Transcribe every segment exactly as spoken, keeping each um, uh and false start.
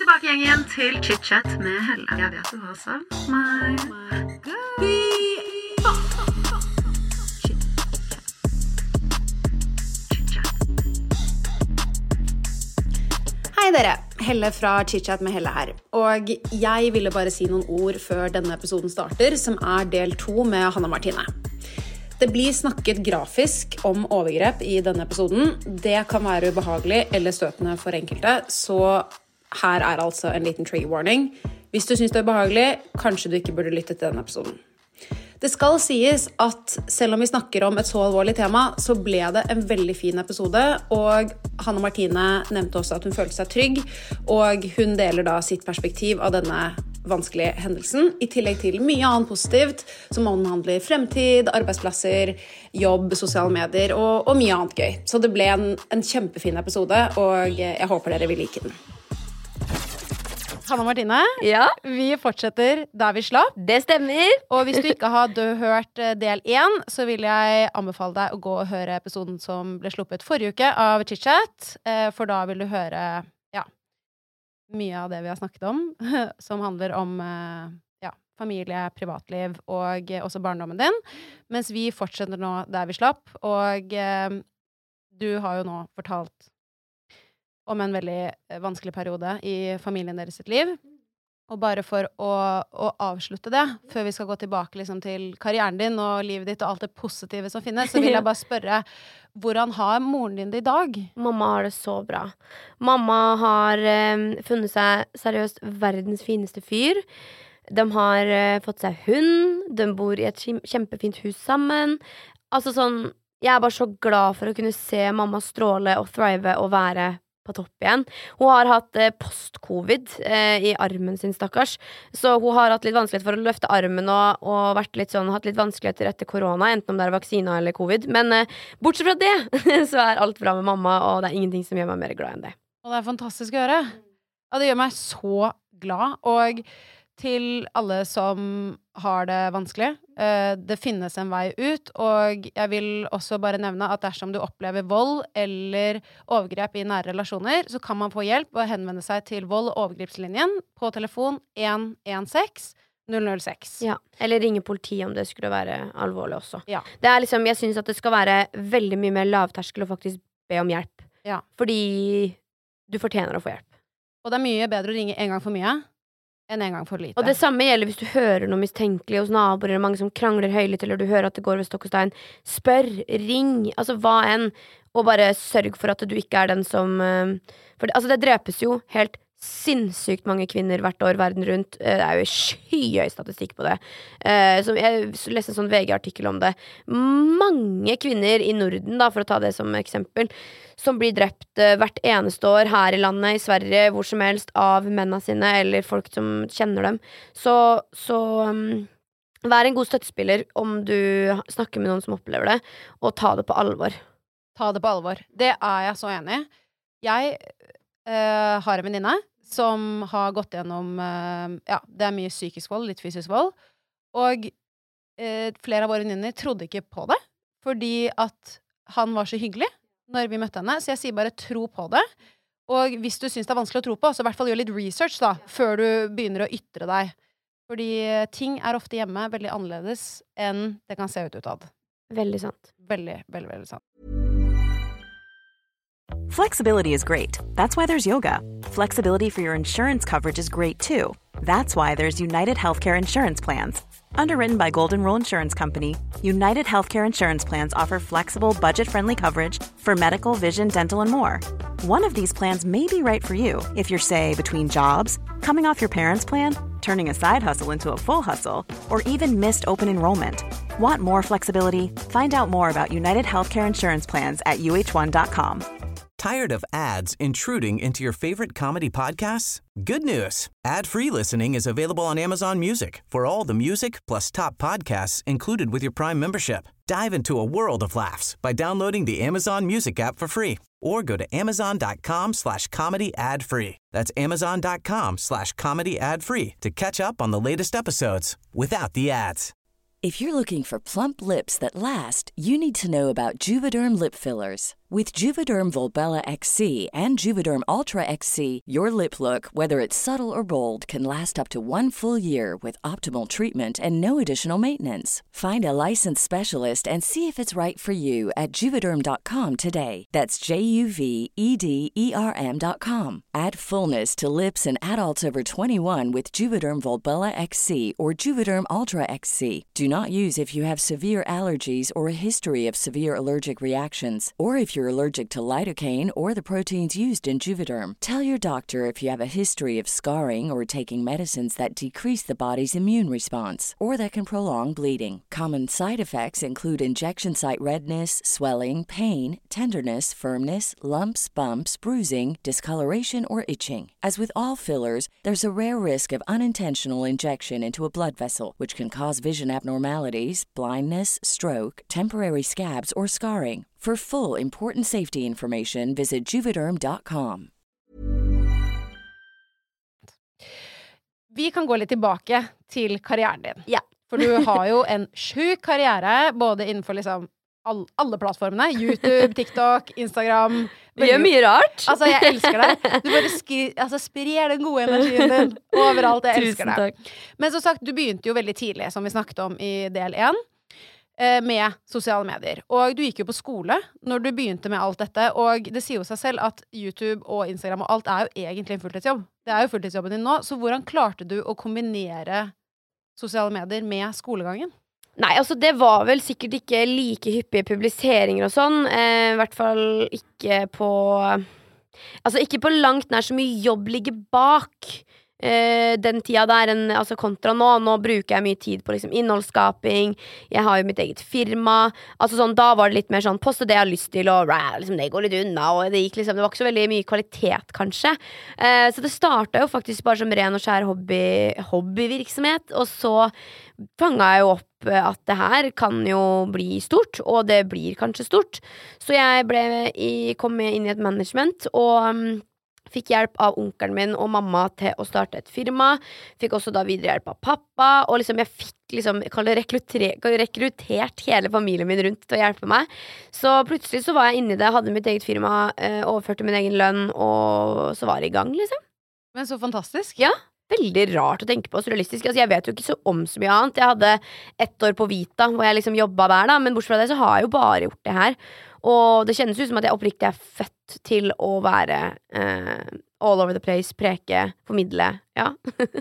tilbake igjen til Chit-chat med Helle. Jeg vet du har savnet meg. Hei dere, Helle fra Chit-chat med Helle her. Og jeg ville bare si noen ord før denne episoden starter, som er del to med Hanna Martine. Det blir snakket grafisk om overgrep i denne episoden. Det kan være ubehagelig eller støtende for enkelte, så her er altså en liten trigger warning. Hvis du synes det er ubehagelig, kanskje du ikke burde lytte til denne episoden. Det skal sies at selv om vi snakker om et så alvorlig tema, så ble det en veldig fin episode, og Hanna Martine nevnte også at hun følte seg trygg, og hun deler da sitt perspektiv av denne vanskelige hendelsen, i tillegg til mye annet positivt, som omhandler fremtid, arbeidsplasser, jobb, sosiale medier og, og mye annet gøy. Så det ble en, en kjempefin episode, og jeg håper dere vil like den. Hanna Martine, ja? Vi fortsetter der vi slapp. Det stemmer. Og hvis du ikke har hørt del én, så vil jeg anbefale deg å gå og høre episoden som ble sluppet forrige uke av Chit-chat, for da vil du høre ja, mye av det vi har snakket om, som handler om ja, familie, privatliv og også barndommen din, mens vi fortsetter nå der vi slapp, og du har jo nå fortalt om en veldig vanskelig periode i familien deres sitt liv. Og bare for å, å avslutte det, før vi skal gå tilbake liksom, til karrieren din og livet ditt og alt det positive som finnes, så vil jeg bare spørre, hvordan har moren din det i dag? Mamma har det så bra. Mamma har eh, funnet seg seriøst verdens fineste fyr. De har eh, fått seg hund, de bor i et kjempefint hus sammen. Altså sånn, jeg er bare så glad for å kunne se mamma stråle og thrive og være på topp igjen. Hun har hatt eh, post-covid eh, i armen sin, stakkars. Så hun har hatt litt vanskelighet for å løfte armen og, og vært litt sånn, hatt litt vanskeligheter etter korona, enten om det er vaksina eller covid. Men eh, bortsett fra det, så er alt bra med mamma, og det er ingenting som gjør meg mer glad enn det. Og det er fantastisk å høre. Ja, det gjør meg så glad. Og til alle som har det vanskelig, eh, det finnes en vei ut, og jeg vil også bare nevne at dersom du opplever vold eller overgrep i nære relasjoner, så kan man få hjelp og henvende seg til vold- og overgrepslinjen på telefon en en seks null null seks. Ja, eller ringe politiet om det skulle være alvorlig også. Ja. Det er liksom, jeg synes at det skal være veldig mye mer lavterskel å faktisk be om hjelp. Ja. Fordi du fortjener å få hjelp. Og det er mye bedre å ringe en gang for mye enn en gang for lite. Og det samme gjelder hvis du hører noe mistenkelig hos naboer, eller mange som krangler høylytt, eller du hører at det går ved stokk og stein. Spør, ring, altså hva enn, og bare sørg for at du ikke er den som for det, altså det drepes jo helt sinnssykt mange kvinner hvert år verden rundt. Det er jo skyhøy statistikk på det. Så jeg leste en sånn V G-artikkel om det. Mange kvinner i Norden, da, for å ta det som eksempel, som blir drept hvert eneste år her i landet, i Sverige, hvor som helst, av mennene sine, eller folk som kjenner dem. Så, så um, vær en god støttespiller om du snakker med noen som opplever det, og ta det på alvor. Ta det på alvor. Det er jeg så enig i. Jeg uh, har en venninne som har gått gjennom, uh, ja, det er mye psykisk vold, litt fysisk vold, og uh, flere av våre venninner trodde ikke på det, fordi at han var så hyggelig når vi møtte henne, så jeg sier bare tro på det. Og hvis du synes det er vanskelig å tro på, så i hvert fall gjør litt research da, før du begynner å ytre deg. Fordi ting er ofte hjemme veldig annerledes enn det kan se ut utad. Veldig sant. Veldig, veldig, veldig sant. Flexibility is great. That's why there's yoga. Flexibility for your insurance coverage is great too. That's why there's United Healthcare Insurance Plans. Underwritten by Golden Rule Insurance Company, United Healthcare Insurance Plans offer flexible, budget-friendly coverage for medical, vision, dental, and more. One of these plans may be right for you if you're, say, between jobs, coming off your parents' plan, turning a side hustle into a full hustle, or even missed open enrollment. Want more flexibility? Find out more about United Healthcare Insurance Plans at U H one dot com. Tired of ads intruding into your favorite comedy podcasts? Good news. Ad-free listening is available on Amazon Music for all the music plus top podcasts included with your Prime membership. Dive into a world of laughs by downloading the Amazon Music app for free or go to amazon.com slash comedy ad free. That's amazon.com slash comedy ad free to catch up on the latest episodes without the ads. If you're looking for plump lips that last, you need to know about Juvederm lip fillers. With Juvederm Volbella X C and Juvederm Ultra X C, your lip look, whether it's subtle or bold, can last up to one full year with optimal treatment and no additional maintenance. Find a licensed specialist and see if it's right for you at Juvederm dot com today. That's J U V E D E R M dot com. Add fullness to lips in adults over twenty-one with Juvederm Volbella X C or Juvederm Ultra X C. Do not use if you have severe allergies or a history of severe allergic reactions, or if you're allergic to lidocaine or the proteins used in Juvederm. Tell your doctor if you have a history of scarring or taking medicines that decrease the body's immune response or that can prolong bleeding. Common side effects include injection site redness, swelling, pain, tenderness, firmness, lumps, bumps, bruising, discoloration, or itching. As with all fillers, there's a rare risk of unintentional injection into a blood vessel, which can cause vision abnormalities, blindness, stroke, temporary scabs, or scarring. For full important safety information, visit Juvederm dot com. Vi kan gå litt tilbake til karrieren din. Ja. For du har jo en sjuk karriere, både innenfor liksom all, alle plattformene. YouTube, TikTok, Instagram. Du gjør mye rart. Altså, jeg elsker det. Du bare skri, altså, sprer den gode energien din overalt. Jeg elsker det. Tusen takk. Men som sagt, du begynte jo veldig tidlig, som vi snakket om i del én. Med sosiale medier. Og du gikk jo på skole når du begynte med alt dette, og det sier jo seg selv at YouTube og Instagram og alt er jo egentlig en fulltidsjobb. Det er jo fulltidsjobben din nå, så hvordan klarte du å kombinere sosiale medier med skolegangen? Nei, altså det var vel sikkert ikke like hyppige publiseringer og sånn, eh, i hvert fall ikke på, altså ikke på langt nær så mye jobb ligger bak. Uh, den tida der, en, altså kontra nå Nå bruker jeg mye tid på liksom innholdsskaping. Jeg har jo mitt eget firma. Altså sånn, da var det litt mer sånn poste det jeg har lyst til, og rah, liksom, det går litt unna. Og det gikk liksom, det var ikke så veldig mye kvalitet kanskje. uh, Så det startet jo faktisk bare som ren og skjær hobby, hobbyvirksomhet. Og så fanget jeg jo opp at det her kan jo bli stort, og det blir kanskje stort. Så jeg ble i, kom inn i et management, og um, fikk hjelp av onkelen min og mamma til å starte et firma. Fikk også da videre hjelp av pappa. Og liksom jeg fikk liksom, jeg kaller det rekruttert hele familien min rundt til å hjelpe meg. Så plutselig så var jeg inne i det, hadde mitt eget firma, eh, overførte min egen lønn, og så var det i gang liksom. Men så fantastisk. Ja, veldig rart å tenke på, surrealistisk. Altså jeg vet jo ikke så om så mye annet. Jeg hadde ett år på Vita, hvor jeg liksom jobbet der da, men bortsett fra det så har jeg jo bare gjort det her. Og det kjennes ut som at jeg oppriktig er født til å være eh, all over the place, preke, formidle, ja.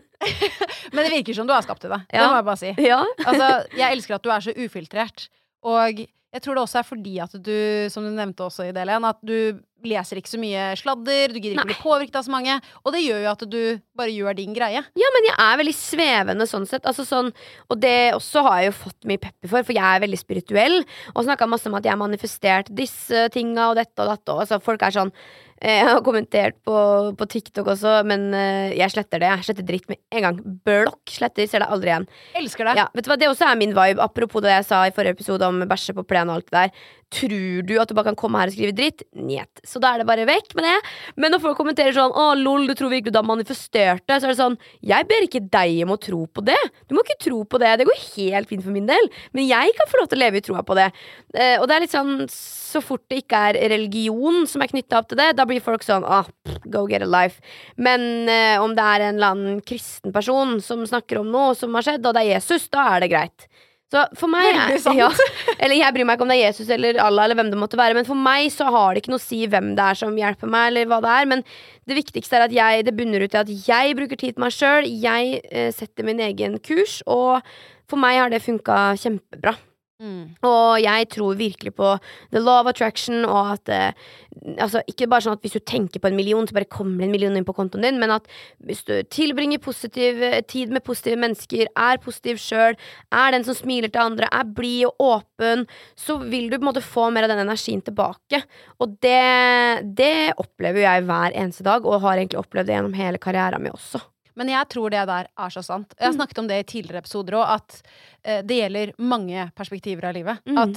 Men det virker som du har skapt det, ja. Det må jeg bare si. Ja. Altså, jeg elsker at du er så ufiltrert, og jeg tror det også er fordi at du, som du nevnte også i del én, at du leser ikke så mye sladder, du gidder ikke bli påvirket av så mange, og det gjør jo at du bare gjør din greie. Ja, men jeg er veldig svevende sånn sett, altså sånn, og det også har jeg jo fått mye pepper for, for jeg er veldig spirituell, og snakket masse om at jeg har manifestert disse tinga og dette og dette, og altså folk er sånn, jeg har kommentert på, på TikTok også, men uh, jeg sletter det, jeg sletter dritt med en gang, blokk sletter, ser det aldri igjen. Elsker det. Ja, vet du hva, det også er min vibe, apropos det jeg sa i forrige episode om bæsje på plen og alt det der. Tror du at du bare kan komme her og skrive dritt? Njet. Så da er det bare vekk med det. Men når folk kommenterer sånn, å lol, du tror virkelig du har manifestert det, så er det sånn, jeg ber ikke deg om å tro på det. Du må ikke tro på det, det går helt fint for min del. Men jeg kan få lov til å leve i troa på det. Eh, og det er litt sånn, så fort det ikke er religion som er knyttet opp til det, da blir folk sånn, ah, go get a life. Men eh, om det er en eller annen kristen person som snakker om noe som har skjedd, og det er Jesus, da er det greit. Så for meg er, ja, eller jeg bryr meg ikke om det er Jesus eller Allah eller hvem det måtte være, men for meg så har det ikke noe å si hvem det er som hjelper meg eller hva det er, men det viktigste er at jeg, det bunner ut i at jeg bruker tid på meg selv, jeg eh, setter min egen kurs, og for meg har det funket kjempebra. Mm. Og jeg tror virkelig på the law of attraction, og at eh, altså ikke bare sånn at hvis du tenker på en million så bare kommer en million inn på kontoen din, men at hvis du tilbringer positiv tid med positive mennesker, er positiv selv, er den som smiler til andre, er blid og åpen, så vil du på en måte få mer av den energien tilbake. Og det, det opplever jeg hver eneste dag, og har egentlig opplevd det gjennom hele karrieren min også. Men jeg tror det der er så sant. Jeg har snakket om det i tidligere episoder også, at eh, det gjelder mange perspektiver av livet. Mm. At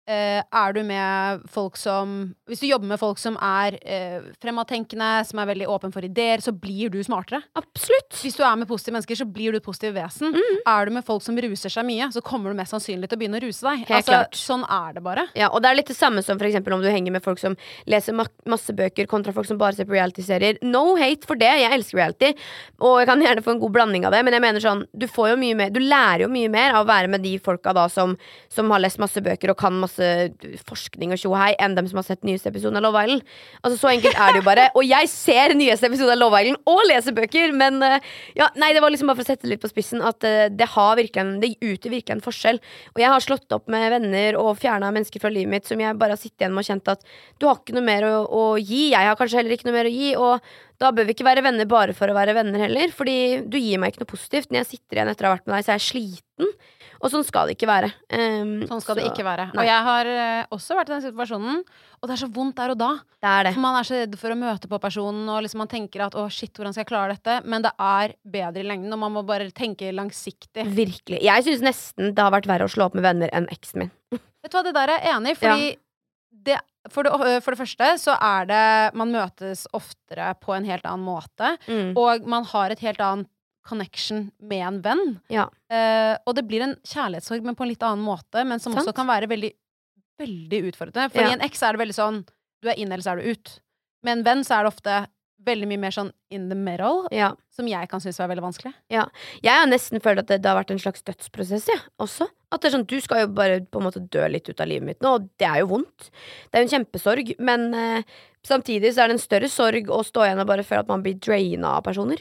eh, er du med folk som Hvis du jobber med folk som er eh, fremadtenkende, som er veldig åpen for ideer, så blir du smartere. Absolutt. Hvis du er med positive mennesker, så blir du et positivt vesen. Mm. Er du med folk som ruser seg mye, så kommer du mest sannsynlig til å begynne å ruse deg. Helt altså, klart. Sånn er det bare. Ja, og det er litt det samme som for eksempel om du henger med folk som leser ma masse bøker kontra folk som bare ser på reality-serier. No hate for det, jeg elsker reality, og jeg kan gjerne få en god blanding av det, men jeg mener sånn, du får jo mye mer, du lærer jo mye mer av å være med de folka da som, som har lest masse bøker og kan masse forskning og tjohei enn dem som har sett nyeste episode av Love Island. Altså så enkelt er det jo bare. Og jeg ser nyeste episode av Love Island og leser bøker, men uh, ja, nei, det var liksom bare for å sette litt på spissen at uh, det har virkelig en, det utgjør virkelig en forskjell. Og jeg har slått opp med venner og fjernet mennesker fra livet mitt som jeg bare har sittet igjen med og kjent at du har ikke noe mer å, å gi. Jeg har kanskje heller ikke noe mer å gi, og da bør vi ikke være venner bare for å være venner heller, fordi du gir meg ikke noe positivt. Når jeg sitter igjen etter å ha vært med deg, så er jeg sliten. Og sånn skal det ikke være. Um, sånn skal så, det ikke være. Nei. Og jeg har uh, også vært i den situasjonen, og det er så vondt der og da. Det er det. For man er så redd for å møte på personen, og liksom man tenker at å shit, hvordan skal jeg klare dette? Men det er bedre i lengden, og man må bare tenke langsiktig. Virkelig. Jeg synes nesten det har vært verre å slå opp med venner enn eksen min. Vet du hva, det der er jeg enig i, fordi ja. det, for, det, for det første så er det, man møtes oftere på en helt annen måte, mm. og man har et helt annet connection med en venn. Ja. Uh, og det blir en kjærlighetssorg, men på en litt annen måte, men som Sant? Også kan være veldig, veldig utfordrende. For ja. I en eks er det veldig sånn, du er inn eller så er du ut. Med en venn så er det ofte veldig mye mer sånn in the middle, ja. Som jeg kan synes var veldig vanskelig. Ja. Jeg har nesten følt at det, det har vært en slags dødsprosess, ja, også. At det er sånn, du skal jo bare på en måte dø litt ut av livet mitt nå, og det er jo vondt. Det er jo en kjempesorg, men uh, samtidig så er det en større sorg å stå igjen og bare føle at man blir draina av personer.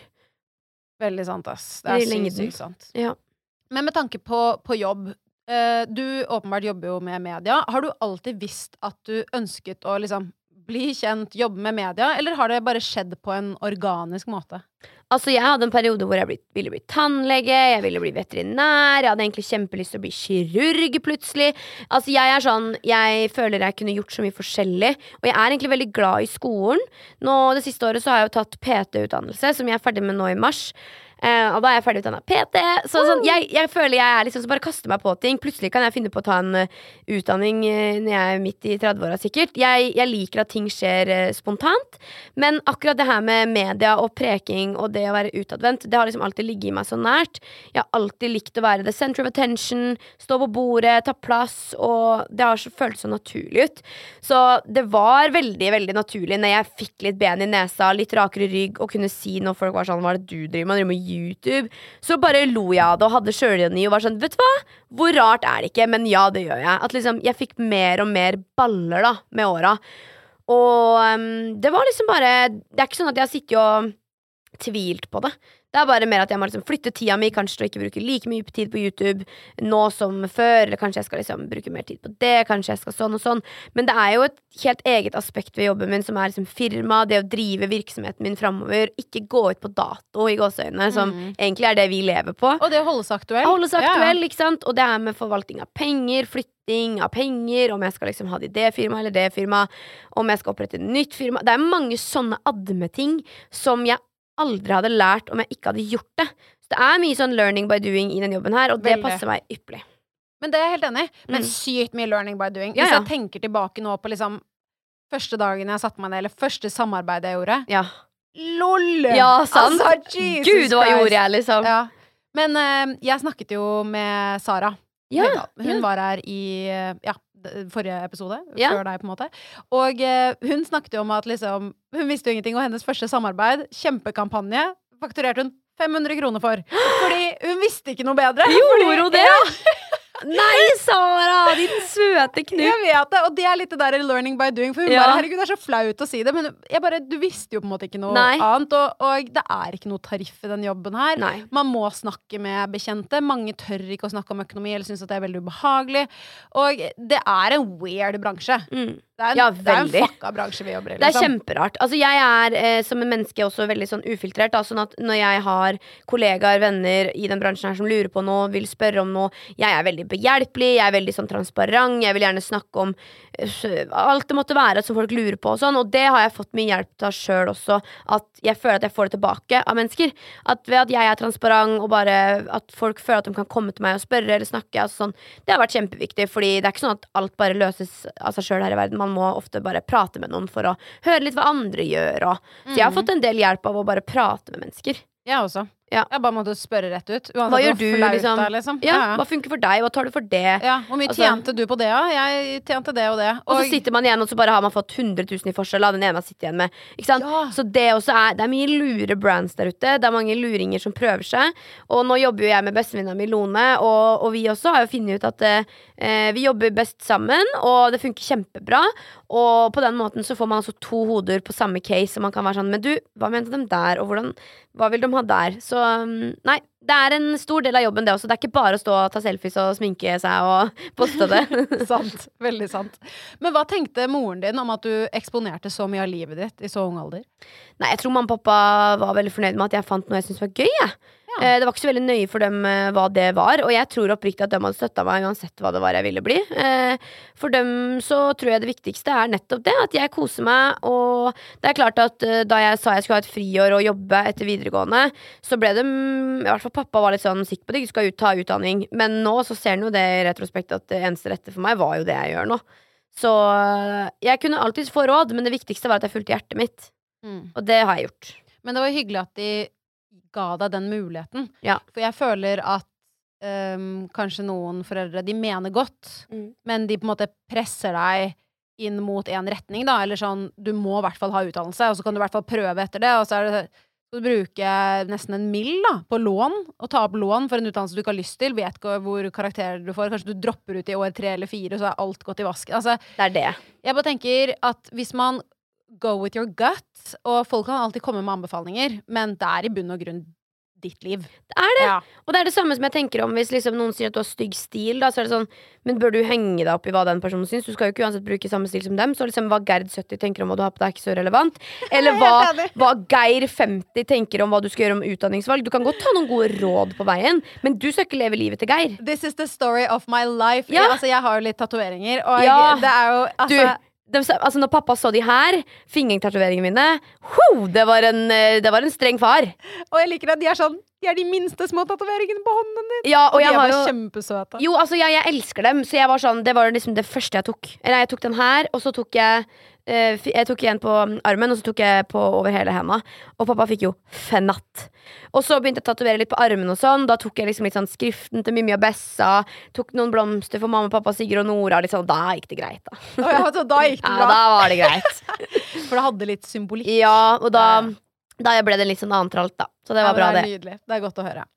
Veldig sant, ass. Det er sykt, sykt sant. Ja. Men med tanke på, på jobb, eh, du åpenbart jobber jo med media. Har du alltid visst at du ønsket å liksom bli kjent, jobbe med media, eller har det bare skjedd på en organisk måte? Altså, jeg hadde en periode hvor jeg ble, ville bli tannlege, jeg ville bli veterinær, jeg hadde egentlig kjempelyst til å bli kirurg plutselig. Altså, jeg er sånn, jeg føler jeg kunne gjort så mye forskjellig, og jeg er egentlig veldig glad i skolen. Nå, det siste året så har jeg jo tatt P T-utdannelse, som jeg er ferdig med nå i mars. Uh, og da er jeg ferdig utdannet P T. Så sånn, jeg, jeg føler jeg er liksom så bare kaster meg på ting. Plutselig kan jeg finne på å ta en uh, utdanning uh, når jeg er midt i tredve-åra sikkert. Jeg, jeg liker at ting skjer uh, spontant. Men akkurat det her med media og preking og det å være utadvendt, det har liksom alltid ligget i meg så nært. Jeg har alltid likt å være the center of attention, stå på bordet, ta plass, og det har så føltes så naturlig ut. Så det var veldig, veldig naturlig når jeg fikk litt ben i nesa, litt rakere rygg, og kunne si når folk var sånn, hva er det du driver med? Driver med YouTube, så bare lo jeg av det og hadde sjølironi og var sånn, vet du hva? Hvor rart er det ikke, men ja, det gjør jeg. At liksom, jeg fikk mer og mer baller da, med åra. Og um, det var liksom bare, det er ikke sånn at jeg har sittet og tvilt på det. Det er bare mer at jeg må liksom flytte tida mi, kanskje til å ikke bruke like mye tid på YouTube nå som før, eller kanskje jeg skal liksom bruke mer tid på det, kanskje jeg skal sånn og sånn. Men det er jo et helt eget aspekt ved jobben min som er liksom firma, det å drive virksomheten min fremover, ikke gå ut på dato i gåseøynene, som mm. egentlig er det vi lever på. Og det å holde seg aktuell. Holde seg aktuell, ja. Ikke sant? Og det er med forvaltning av penger, flytting av penger, om jeg skal liksom ha det i det firma eller det firma, om jeg skal opprette et nytt firma. Det er mange sånne admeting som jeg aldri hadde lært om jeg ikke hadde gjort det. Så det er mye sånn learning by doing i den jobben her, og det Veldig. Passer meg ypperlig. Men det er jeg helt enig i. Men mm. sykt mye learning by doing. Hvis ja, ja. Jeg tenker tilbake nå på liksom første dagen jeg satte meg ned, eller første samarbeidet jeg gjorde. Ja. LOL! Ja, sant. Altså, Gud, hva gjorde jeg, liksom? Ja. Men uh, jeg snakket jo med Sara. Ja. Hun ja. var her i uh, ja, forrige episode, ja. før deg på en måte. Og uh, hun snakket jo om at liksom, hun visste jo ingenting, og hennes første samarbeid, kjempekampanje, fakturerte hun fem hundre kroner for. Fordi hun visste ikke noe bedre. Gjorde hun det? Ja. Nei, Sara, din søte knupp. Jeg vet det, og det er litt det der learning by doing. For hun ja. bare, herregud, det er så flaut å si det. Men jeg bare, du visste jo på en måte ikke noe Nei. Annet. Og, og det er ikke noe tariff i den jobben her. Nei. Man må snakke med bekjente. Mange tør ikke å snakke om økonomi, eller synes at det er veldig ubehagelig. Og det er en weird bransje. Mm. Det er en, ja, det er en fucka bransje vi jobber i. Liksom. Det er kjemperart. Altså, jeg er eh, som en menneske også veldig sånn ufiltrert. Da, sånn at når jeg har kollegaer, venner i den bransjen her som lurer på noe, vil spørre om noe, jeg er veldig behjelpelig, jeg er veldig sånn transparent, jeg vil gjerne snakke om alt det måtte være som folk lurer på og sånn, og det har jeg fått mye hjelp til selv også, at jeg føler at jeg får det tilbake av mennesker, at ved at jeg er transparent og bare at folk føler at de kan komme til meg og spørre eller snakke, altså sånn, det har vært kjempeviktig, fordi det er ikke sånn at alt bare løses av seg selv her i verden, man må ofte bare prate med noen for å høre litt hva andre gjør, og, så jeg har fått en del hjelp av å bare prate med mennesker. Jeg også. Ja. Jeg bare måtte spørre rett ut. Hva gjør du, liksom? Der, liksom? Ja, ja, ja. Hva funker for deg? Hva tar du for det? Ja, hvor mye altså, tjente du på det, ja? Jeg tjente det og det. Og, og så sitter man igjen, og så bare har man fått hundre tusen i forskjell av den ene man sitter igjen med. Ikke sant? Ja. Så det også er, det er mye lure brands der ute. Det er mange luringer som prøver seg. Og nå jobber jo jeg med bestevenninna mi Lone, og, og vi også har jo funnet ut at eh, vi jobber best sammen, og det funker kjempebra. Og på den måten så får man altså to hoder på samme case, og man kan være sånn, men du, hva mente de der, og hvordan, hva vil de ha der? Så nei, det er en stor del av jobben det også. Det er ikke bare å stå og ta selfies og sminke seg og poste det. Sant, veldig sant. Men hva tenkte moren din om at du eksponerte så mye av livet ditt i så ung alder? Nei, jeg tror mamma og pappa var veldig fornøyd med at jeg fant noe jeg syntes var gøy, jeg. Ja. Eh, det var ikke så veldig nøye for dem eh, hva det var, og jeg tror oppriktig at de hadde støttet meg uansett hva det var jeg ville bli. Eh, for dem så tror jeg det viktigste er nettopp det, at jeg koser meg, og det er klart at eh, da jeg sa jeg skulle ha et friår og jobbe etter videregående, så ble det, i hvert fall pappa var litt sånn sikker på at jeg ikke skal ut, ta utdanning, men nå så ser han jo det i retrospekt at det eneste rette for meg var jo det jeg gjør nå. Så jeg kunne alltid få råd, men det viktigste var at jeg fulgte hjertet mitt, mm. og det har jeg gjort. Men det var hyggelig at de ga deg den muligheten. Ja. For jeg føler at um, kanskje noen foreldre, de mener godt, mm. men de på en måte presser deg inn mot en retning, da, eller sånn, du må i hvert fall ha utdannelse, og så kan du i hvert fall prøve etter det, og så er det, så du bruker nesten en mill da, på lån, og ta opp lån for en utdannelse du ikke har lyst til, vet ikke hvor karakterer du får, kanskje du dropper ut i år tre eller fire, så er alt gått i vasken. Altså, det er det. Jeg bare tenker at hvis man go with your gut, og folk kan alltid komme med anbefalinger, men det er i bunn og grunn ditt liv. Det er det, ja. Og det er det samme som jeg tenker om hvis liksom noen sier at du har stygg stil, da, så er det sånn, men bør du henge deg opp i hva den personen syns? Du skal jo ikke uansett bruke samme stil som dem, så liksom hva Gerd sytti tenker om hva du har på deg er ikke så relevant, eller hva, hva Geir femti tenker om hva du skal gjøre om utdanningsvalg. Du kan godt ta noen gode råd på veien, men du skal ikke leve livet til Geir. This is the story of my life. Ja. Jeg, altså, jeg har jo litt tatoveringer, og ja. det er jo, altså... Du, De, altså når pappa så de her fingertatoveringene mine, ho, det, var en, det var en streng far. Og jeg liker at de er sånn, de er de minste små tatoveringene på hånden din. Ja, og, og de jeg er bare jo, kjempesøte. Jo, altså ja, jeg elsker dem. Så jeg var sånn, det var liksom det første jeg tok. Eller jeg tok den her, og så tok jeg uh, Jeg tok igjen på armen, og så tok jeg på over hele henda. Og pappa fikk jo fenatt. Og så begynte jeg å tatovere litt på armen og sånn. Da tok jeg liksom litt sånn skriften til Mimmi og Bessa, tok noen blomster for mamma, pappa, Sigrid og Nora, liksom. Da gikk det greit, da. Oh, ja, så da gikk det bra. Ja, da var det greit. For det hadde litt symbolikk. Ja, og da, da ble det litt sånn antralt, da. Så det var ja, bra, det. Er nydelig. Det er godt å høre.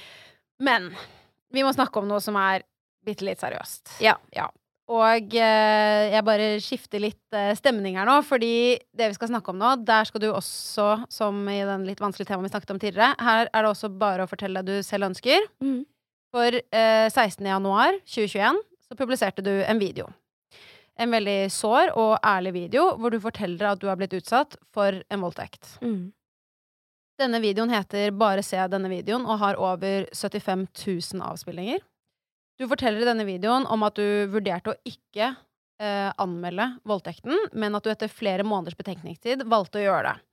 Men vi må snakke om noe som er bitte litt seriøst. Ja. Ja. Og eh, jeg bare skifter litt eh, stemning her nå, fordi det vi skal snakke om nå, der skal du også, som i den litt vanskelige temaet vi snakket om tidligere, her er det også bare å fortelle deg du selv ønsker. Mm. For eh, sekstende januar tjue tjueen så publiserte du en video. En veldig sår og ærlig video, hvor du forteller at du har blitt utsatt for en voldtekt. Mm. Denne videoen heter Bare se denne videoen, og har over syttifem tusen avspillinger. Du forteller i denne videoen om at du vurderte å ikke eh, anmelde voldtekten, men at du etter flere måneders betenkningstid valgte å gjøre det.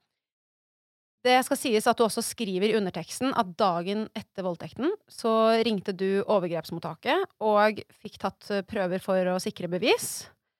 Det skal sies at du også skriver i underteksten at dagen etter voldtekten så ringte du overgrepsmottaket og fikk tatt prøver for å sikre bevis.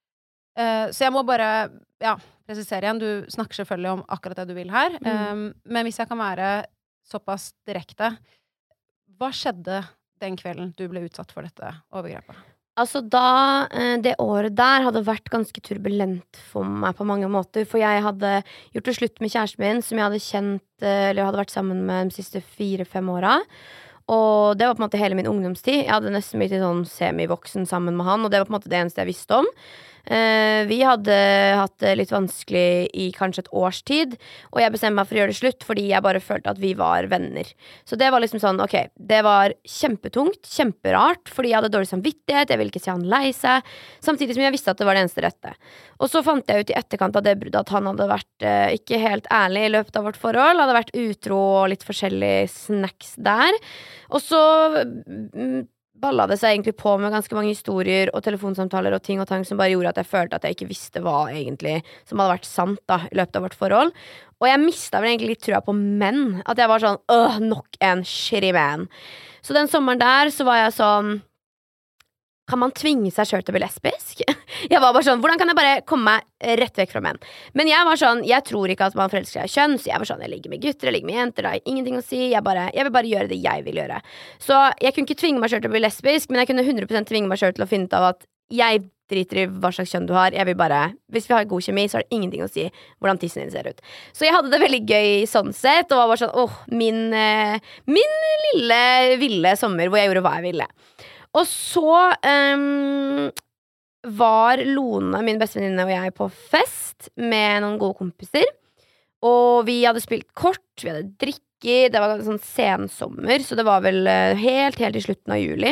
Uh, så jeg må bare ja, presisere igjen, du snakker selvfølgelig om akkurat det du vil her, mm. um, men hvis jeg kan være såpass direkte, hva skjedde den kvelden du ble utsatt for dette overgrepet? Altså da, det året der hadde vært ganske turbulent for meg på mange måter, for jeg hadde gjort det slutt med kjæresten min, som jeg hadde kjent, eller hadde vært sammen med de siste fire-fem åra. Og det var på en måte hele min ungdomstid. Jeg hadde nesten blitt sånn semivoksen sammen med han, og det var på en måte det eneste jeg visste om. Eh, vi hadde hatt det litt vanskelig i kanskje et års tid, og jeg bestemte meg for å gjøre det slutt fordi jeg bare følte at vi var venner. Så det var liksom sånn, ok, det var kjempetungt, kjemperart, fordi jeg hadde dårlig samvittighet, jeg ville ikke se han lei seg, samtidig som jeg visste at det var det eneste rette. Og så fant jeg ut i etterkant av det bruddet at han hadde vært eh, ikke helt ærlig i løpet av vårt forhold, hadde vært utro og litt forskjellige snacks der. Og så mm, balla det seg egentlig på med ganske mange historier og telefonsamtaler og ting og tang som bare gjorde at jeg følte at jeg ikke visste hva egentlig som hadde vært sant da, i løpet av vårt forhold. Og jeg mistet vel egentlig litt trua på menn. At jeg var sånn, åh, nok en shitty man. Så den sommeren der så var jeg sånn, kan man tvinge seg selv til å bli lesbisk? Jeg var bare sånn, hvordan kan jeg bare komme meg rett vekk fra menn? Men jeg var sånn, jeg tror ikke at man forelsker seg i kjønn, så jeg var sånn, jeg ligger med gutter, jeg ligger med jenter, det har ingenting å si, jeg, bare, jeg vil bare gjøre det jeg vil gjøre. Så jeg kunne ikke tvinge meg selv til å bli lesbisk, men jeg kunne hundre prosent tvinge meg selv til å finne ut av at jeg driter i hva slags kjønn du har, jeg vil bare, hvis vi har god kjemi, så har det ingenting å si hvordan tissen din ser ut. Så jeg hadde det veldig gøy sånn sett, og var bare sånn, åh, min, min lille, ville sommer, hvor jeg gjorde hva jeg ville. Og så um, var Lone, min bestevenninne og jeg på fest med noen gode kompiser. Og vi hadde spilt kort, vi hadde drikker, det var sånn sensommer, så det var vel helt, helt i slutten av juli.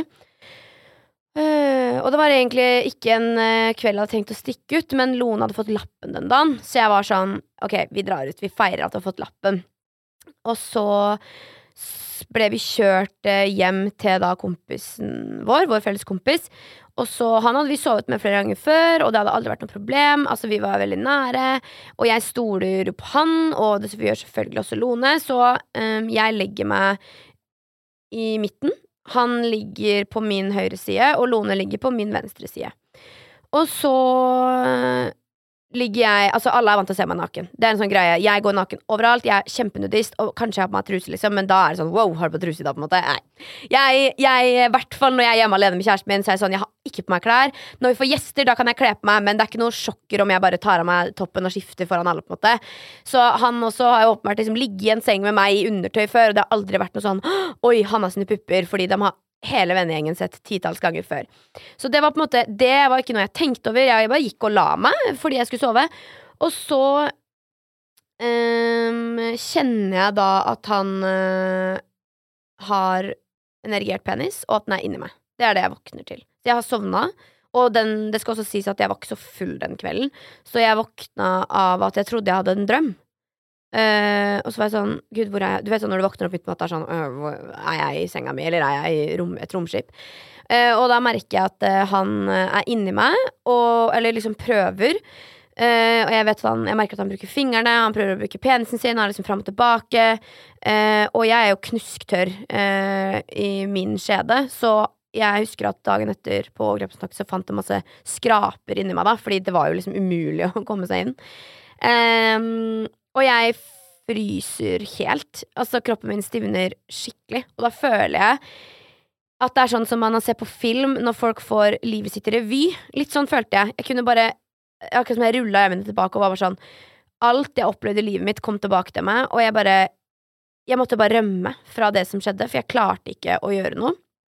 Uh, og det var egentlig ikke en uh, kveld jeg hadde tenkt å stikke ut, men Lone hadde fått lappen den dagen. Så jeg var sånn, ok, vi drar ut, vi feirer at du har fått lappen. Og så ble vi kjørt eh, hjem til da kompisen vår, vår felles kompis. Og så han hadde vi sovet med flere ganger før, og det hadde aldri vært noe problem. Altså vi var veldig nære, og jeg stoler på han, og det gjør selvfølgelig også Lone. Så um, jeg legger meg i midten. Han ligger på min høyre side, og Lone ligger på min venstre side. Og så ligger jeg, altså alle er vant til å se meg naken. Det er en sånn greie, jeg går naken overalt. Jeg er kjempenudist, og kanskje jeg har på meg truse liksom, men da er det sånn, wow, har du på truse da på en måte? Nei. Jeg, jeg, i hvert fall når jeg er hjemme alene med kjæresten min, så er jeg sånn, jeg har ikke på meg klær. Når vi får gjester, da kan jeg kle på meg, men det er ikke noe sjokker om jeg bare tar av meg toppen og skifter foran alle på en måte. Så han også har jo åpenbart liksom ligget i en seng med meg i undertøy før, og det har aldri vært noe sånn, oi, han har sine pupper, fordi de har hele vennegjengen sett titalls ganger før. Så det var på en måte, det var ikke noe jeg tenkte over. Jeg bare gikk og la meg fordi jeg skulle sove. Og så um, kjenner jeg da at han uh, har en erigert penis, og at den er inni meg. Det er det jeg våkner til. Så jeg har sovnet, og den, det skal også sies at jeg var ikke så full den kvelden. Så jeg våkna av at jeg trodde jeg hadde en drøm. Uh, og så var jeg sånn, gud, hvor er jeg? Du vet sånn når du våkner opp midt på natta, sånn, øh, er jeg i senga mi, eller er jeg i rom, et romskip? Uh, og da merker jeg at uh, han er inni meg, og, eller liksom prøver, uh, og jeg vet han, jeg merker at han bruker fingrene, han prøver å bruke penisen sin, han er liksom frem og tilbake, uh, og jeg er jo knusktørr uh, i min skjede, så jeg husker at dagen etter på overgrepssnakk så fant det masse skraper inni meg da, fordi det var jo liksom umulig å komme seg inn. Um, Og jeg fryser helt. Altså kroppen min stivner skikkelig. Og da føler jeg at det er sånn som man ser på film når folk får livet sitt i revy. Litt sånn følte jeg. Jeg kunne bare, akkurat som jeg rullet øynene tilbake og var bare sånn, alt jeg opplevde i livet mitt kom tilbake til meg, og jeg bare, jeg måtte bare rømme fra det som skjedde, for jeg klarte ikke å gjøre noe.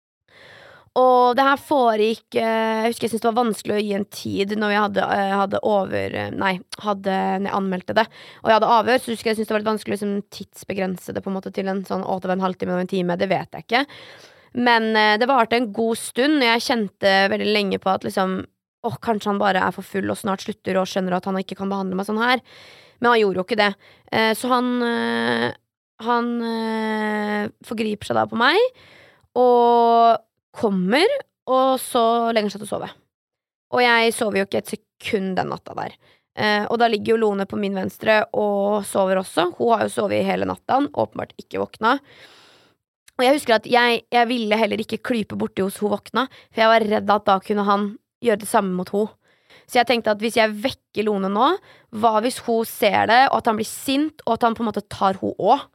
Og det her foregikk, jeg husker jeg syntes det var vanskelig å gi en tid når jeg hadde, hadde over, nei, hadde, når jeg anmeldte det, og jeg hadde avhør, så husker jeg syntes det var litt vanskelig å liksom, tidsbegrense det på en måte til en sånn, å, det var en halvtime og en time, det vet jeg ikke. Men det varte en god stund, og jeg kjente veldig lenge på at liksom, åh, kanskje han bare er for full og snart slutter og skjønner at han ikke kan behandle meg sånn her. Men han gjorde jo ikke det. Så han, han forgriper seg da på meg, og kommer, og så legger han seg til å sove. Og jeg sover jo ikke et sekund den natta der. Eh, og da ligger jo Lone på min venstre og sover også. Hun har jo sovet i hele natta, åpenbart ikke våkna. Og jeg husker at jeg, jeg ville heller ikke klype borti hos hun våkna, for jeg var redd at da kunne han gjøre det samme mot hun. Så jeg tenkte at hvis jeg vekker Lone nå, hva hvis hun ser det, og at han blir sint, og at han på en måte tar hun også?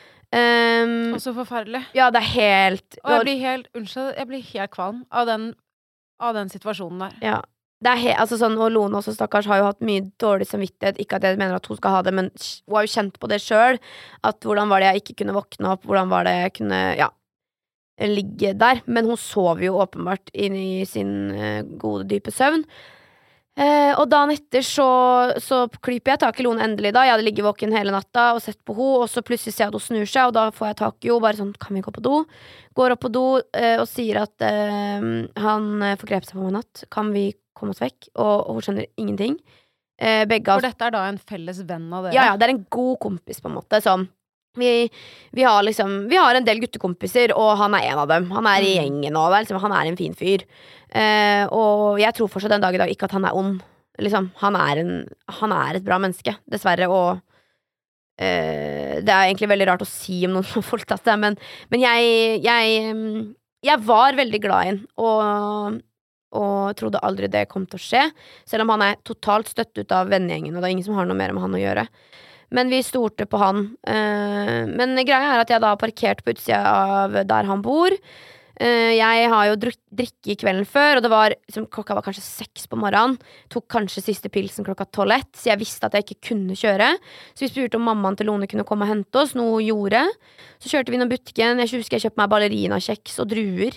Um, og så forferdelig. Ja, det er helt Og jeg blir helt, unnskyld, jeg blir helt kvalm av den, av den situasjonen der. Ja, det er helt, altså sånn, og Lone også, stakkars, har jo hatt mye dårlig samvittighet. Ikke at jeg mener at hun skal ha det, men hun har jo kjent på det selv. At hvordan var det jeg ikke kunne våkne opp, hvordan var det jeg kunne, ja, ligge der. Men hun sov jo åpenbart inn i sin uh, gode, dype søvn. Eh, og dagen etter så, så klyper jeg tak i Lone endelig da. Jeg hadde ligget våken hele natta og sett på henne, og så plutselig ser jeg at hun snur seg, og da får jeg tak i henne, bare sånn, kan vi gå på do? Går opp på do eh, og sier at eh, han forgrep seg på meg natt. Kan vi komme oss vekk? Og, og hun skjønner ingenting. Eh, begge For dette er da en felles venn av dere? Ja, ja, det er en god kompis på en måte, som Vi, vi har liksom Vi har en del guttekompiser, og han er en av dem. Han er i gjengen, og det er liksom, han er en fin fyr. Eh, og jeg tror fortsatt den dag i dag ikke at han er ond. Liksom, han er, en, han er et bra menneske, dessverre. Og eh, det er egentlig veldig rart å si om noen som har voldtatt det, men, men jeg, jeg Jeg var veldig glad i han, og og trodde aldri det kom til å skje, selv om han er totalt støtt ut av vennegjengen, og det er ingen som har noe mer med han å gjøre. Men vi stolte på han. Eh, men greia er at jeg da har parkert på utsida av der han bor. Eh, jeg har jo druk- drikke i kvelden før, og det var liksom, klokka var kanskje seks på morgenen. Tok kanskje siste pilsen klokka tolv ett, så jeg visste at jeg ikke kunne kjøre. Så vi spurte om mammaen til Lone kunne komme og hente oss, noe hun gjorde. Så kjørte vi innom butikken. Jeg husker jeg kjøpte meg ballerinakjeks og druer.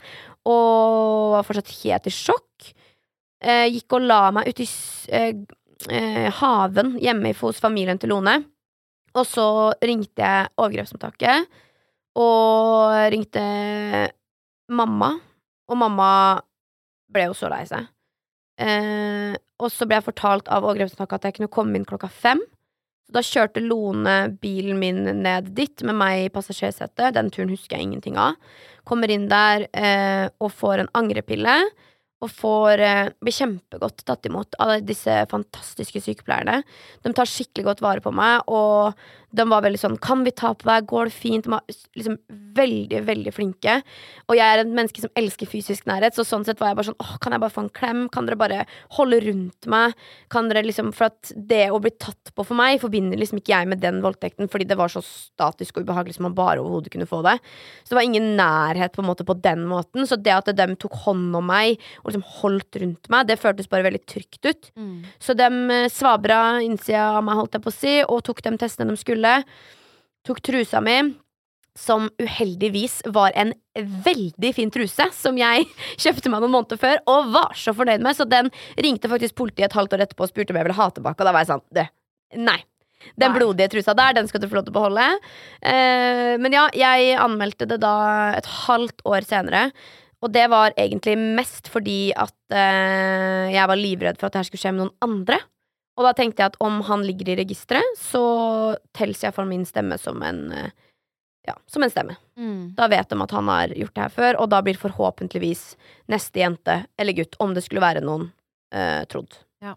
Og var fortsatt helt i sjokk. eh, Gikk og la meg ute i s- eh, eh, haven hjemme hos familien til Lone. Og så ringte jeg overgrepsmottaket, og ringte mamma. Og mamma ble jo så lei seg. eh, Og så ble jeg fortalt av overgrepsmottaket at jeg kunne komme inn klokka fem. Så da kjørte Lone bilen min ned dit med meg i passasjersetet. Den turen husker jeg ingenting av. Kommer inn der eh, og får en angrepille. Og får eh, bli kjempegodt tatt imot av disse fantastiske sykepleierne. De tar skikkelig godt vare på meg, og de var veldig sånn, kan vi ta på deg, går det fint? De var liksom veldig, veldig flinke. Og jeg er en menneske som elsker fysisk nærhet, så sånn sett var jeg bare sånn, åh, kan jeg bare få en klem? Kan dere bare holde rundt meg? Kan dere liksom, for at det å bli tatt på for meg, forbinder liksom ikke jeg med den voldtekten, fordi det var så statisk og ubehagelig som man bare overhodet kunne få det. Så det var ingen nærhet på en måte på den måten, så det at de tok hånd om meg, og liksom holdt rundt meg, det føltes bare veldig trygt ut. Mm. Så de svabra innsida av meg, holdt jeg på å si, og tok de testene de skulle. Tok trusa mi, som uheldigvis var en veldig fin truse, som jeg kjøpte meg noen måneder før, og var så fornøyd med, så den ringte faktisk politiet et halvt år etterpå og spurte om jeg ville ha tilbake, og da var jeg sånn, det, nei. Den nei. Blodige trusa der, den skal du få lov til å beholde. Eh, men ja, jeg anmeldte det da et halvt år senere. Og det var egentlig mest fordi at eh, jeg var livredd for at det her skulle skje med noen andre. Og da tenkte jeg at om han ligger i registeret, så tels jeg for min stemme som en, eh, ja, som en stemme. Mm. Da vet de at han har gjort det her før, og da blir forhåpentligvis neste jente eller gutt, om det skulle være noen, eh, trodd. Ja.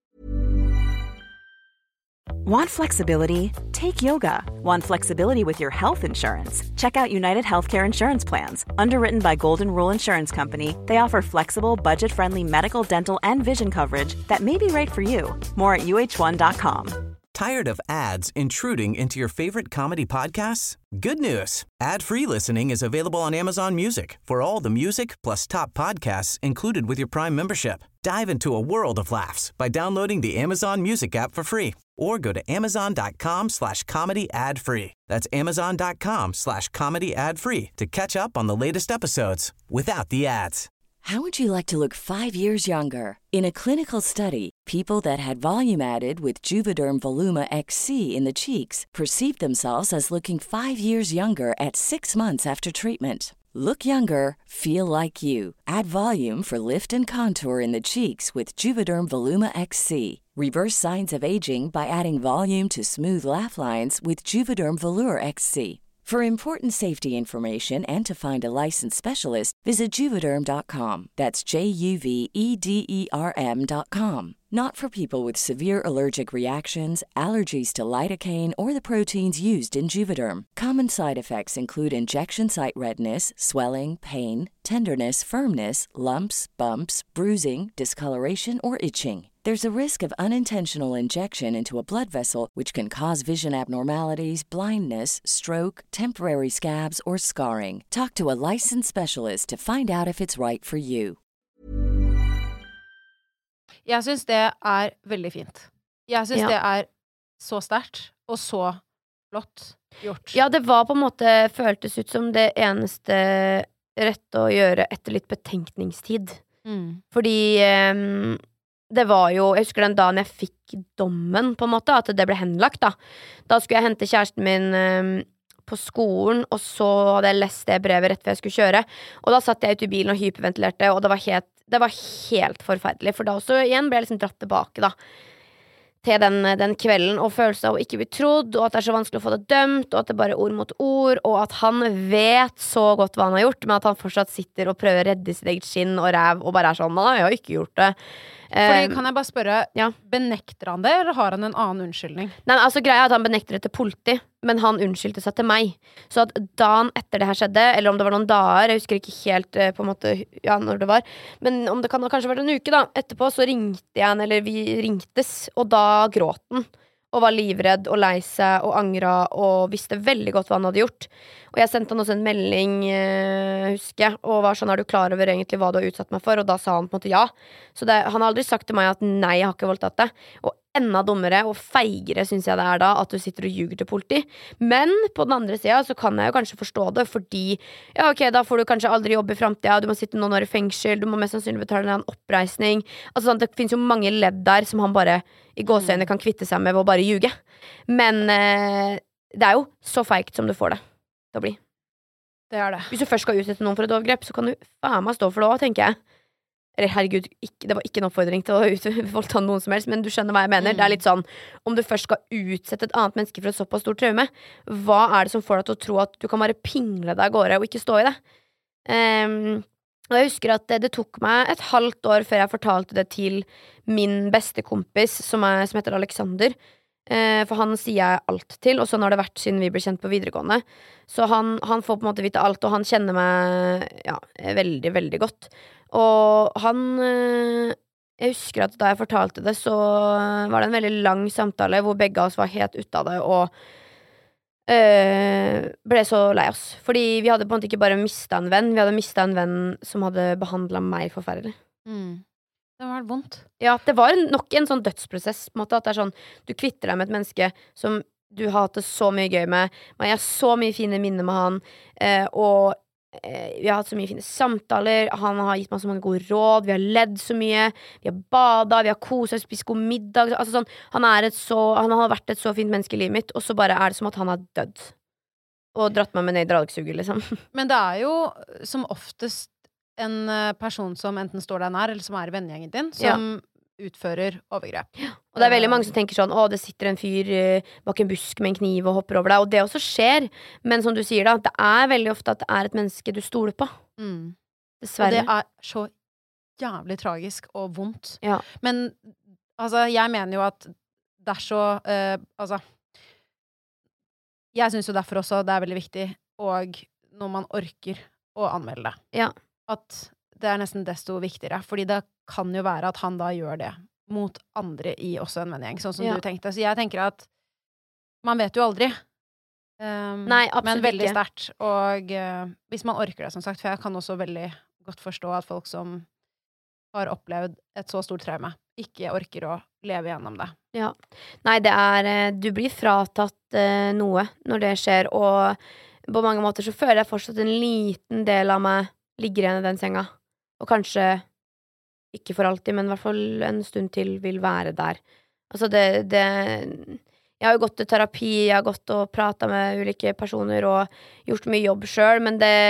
Want flexibility? Take yoga. Want flexibility with your health insurance? Check out United Healthcare Insurance Plans. Underwritten by Golden Rule Insurance Company, they offer flexible, budget-friendly medical, dental, and vision coverage that may be right for you. More at U H one dot com. Tired of ads intruding into your favorite comedy podcasts? Good news. Ad-free listening is available on Amazon Music for all the music plus top podcasts included with your Prime membership. Dive into a world of laughs by downloading the Amazon Music app for free or go to amazon.com slash comedy ad free. That's amazon.com slash comedy ad free to catch up on the latest episodes without the ads. How would you like to look five years younger? In a clinical study, people that had volume added with Juvederm Voluma X C in the cheeks perceived themselves as looking five years younger at six months after treatment. Look younger, feel like you. Add volume for lift and contour in the cheeks with Juvederm Voluma X C. Reverse signs of aging by adding volume to smooth laugh lines with Juvederm Volure X C. For important safety information and to find a licensed specialist, visit Juvederm dot com. That's J U V E D E R M dot com. Not for people with severe allergic reactions, allergies to lidocaine, or the proteins used in Juvederm. Common side effects include injection site redness, swelling, pain, tenderness, firmness, lumps, bumps, bruising, discoloration, or itching. There's a risk of unintentional injection into a blood vessel, which can cause vision abnormalities, blindness, stroke, temporary scabs, or scarring. Talk to a licensed specialist to find out if it's right for you. Jeg synes det er veldig fint. Jeg synes Ja. det er så sterkt, og så flott gjort. Ja, det var på en måte, føltes ut som det eneste rette å gjøre etter litt betenkningstid. Mm. Fordi ehm, det var jo, jeg husker den dagen jeg fikk dommen, på en måte, at det ble henlagt da. Da skulle jeg hente kjæresten min ehm, på skolen, og så hadde jeg lest det brevet rett før jeg skulle kjøre. Og da satt jeg ute i bilen og hyperventilerte, og det var helt, det var helt forferdelig, for da også igjen ble jeg liksom dratt tilbake da, til den, den kvelden, og følelsen av å ikke bli trodd, og at det er så vanskelig å få det dømt, og at det bare er ord mot ord, og at han vet så godt hva han har gjort, men at han fortsatt sitter og prøver å redde sitt eget skinn og ræv, og bare er sånn, nei, jeg har ikke gjort det. Fordi, kan jeg bare spørre, ja. benekter han det, eller har han en annen unnskyldning? Nei, altså greia er at han benekter det til politi, men han unnskyldte seg til meg. Så at dagen etter det her skjedde, eller om det var noen dager, jeg husker ikke helt eh, på en måte, ja, når det var, men om det kan ha kanskje vært en uke da, etterpå så ringte jeg han, eller vi ringtes, og da gråt han. Og var livredd og lei seg og angra og visste veldig godt hva han hadde gjort. Og jeg sendte han også en melding, øh, husker jeg, og var sånn, er du klar over egentlig hva du har utsatt meg for? Og da sa han på en måte ja. Så det, han har aldri sagt til meg at nei, jeg har ikke voldtatt det. Og enda dummere og feigere synes jeg det er da, at du sitter og ljuger til politi. Men på den andre siden så kan jeg jo kanskje forstå det, fordi ja, ok, da får du kanskje aldri jobbe i fremtiden, du må sitte noen år i fengsel, du må mest sannsynlig betale en oppreisning. Altså sånn, det finnes jo mange ledd der som han bare i gåseøyne kan kvitte seg med ved å bare ljuge. Men eh, det er jo så feigt som du får det til å bli. Det er det. Hvis du først skal utsette noen for et overgrep, så kan du faen meg stå for det også, tenker jeg. Eller herregud, ikke, det var ikke en oppfordring til å voldta noen som helst, men du skjønner hva jeg mener. Mm. Det er litt sånn, om du først skal utsette et annet menneske for et såpass stort traume, hva er det som får deg til å tro at du kan bare pingle deg av gårde og ikke stå i det? Um, og jeg husker at det, det tok meg et halvt år før jeg fortalte det til min beste kompis, som, er, som heter Alexander. Uh, for han sier jeg alt til, og sånn har det vært siden vi ble kjent på videregående. Så han, han får på en måte vite alt, og han kjenner meg ja, veldig, veldig godt. Og han jeg husker at da jeg fortalte det, så var det en veldig lang samtale hvor begge av oss var helt ute av det og øh, ble så lei oss. Fordi vi hadde på en måte ikke bare mistet en venn, vi hadde mistet en venn som hadde behandlet meg forferdelig. Mm. Det var vondt. Ja, det var nok en sånn dødsprosess, på en måte, at det er sånn, du kvitter deg med et menneske som du har hatt det så mye gøy med, men jeg har så mye fine minner med han, øh, og vi har hatt så mye fine samtaler. Han har gitt meg så mange gode råd. Vi har ledd så mye. Vi har badet, vi har koset, spist god middag. Altså sånn, han, er et så, han har vært et så fint menneske i livet mitt, og så bare er det som at han har dødd og dratt meg med ned i dragsuget, liksom. Men det er jo som oftest en person som enten står deg nær, eller som er i vennegjengen din, som ja. Utfører overgrep. Ja. Og det er veldig mange som tenker sånn, å, det sitter en fyr uh, bak en busk med en kniv og hopper over deg, og det også skjer, men som du sier da, det er veldig ofte at det er et menneske du stoler på. Mm. Dessverre. Og det er så jævlig tragisk og vondt. Ja. Men, altså, jeg mener jo at det er så, uh, altså, jeg synes jo derfor også det er veldig viktig, og når man orker å anmelde det, ja. At det er nesten desto viktigere, fordi det kan jo være at han da gjør det mot andre i også en vennegjeng, sånn som ja. Du tenkte. Så jeg tenker at man vet jo aldri. Um, Nei, absolutt men veldig ikke. sterkt. Og uh, hvis man orker det, som sagt, for jeg kan også veldig godt forstå at folk som har opplevd et så stort traume, ikke orker å leve gjennom det. Ja. Nei, det er, du blir fratatt uh, noe når det skjer, og på mange måter så føler jeg fortsatt en liten del av meg ligger igjen i den senga, og kanskje ikke for alltid, men i hvert fall en stund til vil være der. Altså det, det jeg har jo gått til terapi, jeg har gått og pratet med ulike personer og gjort mye jobb selv, men det,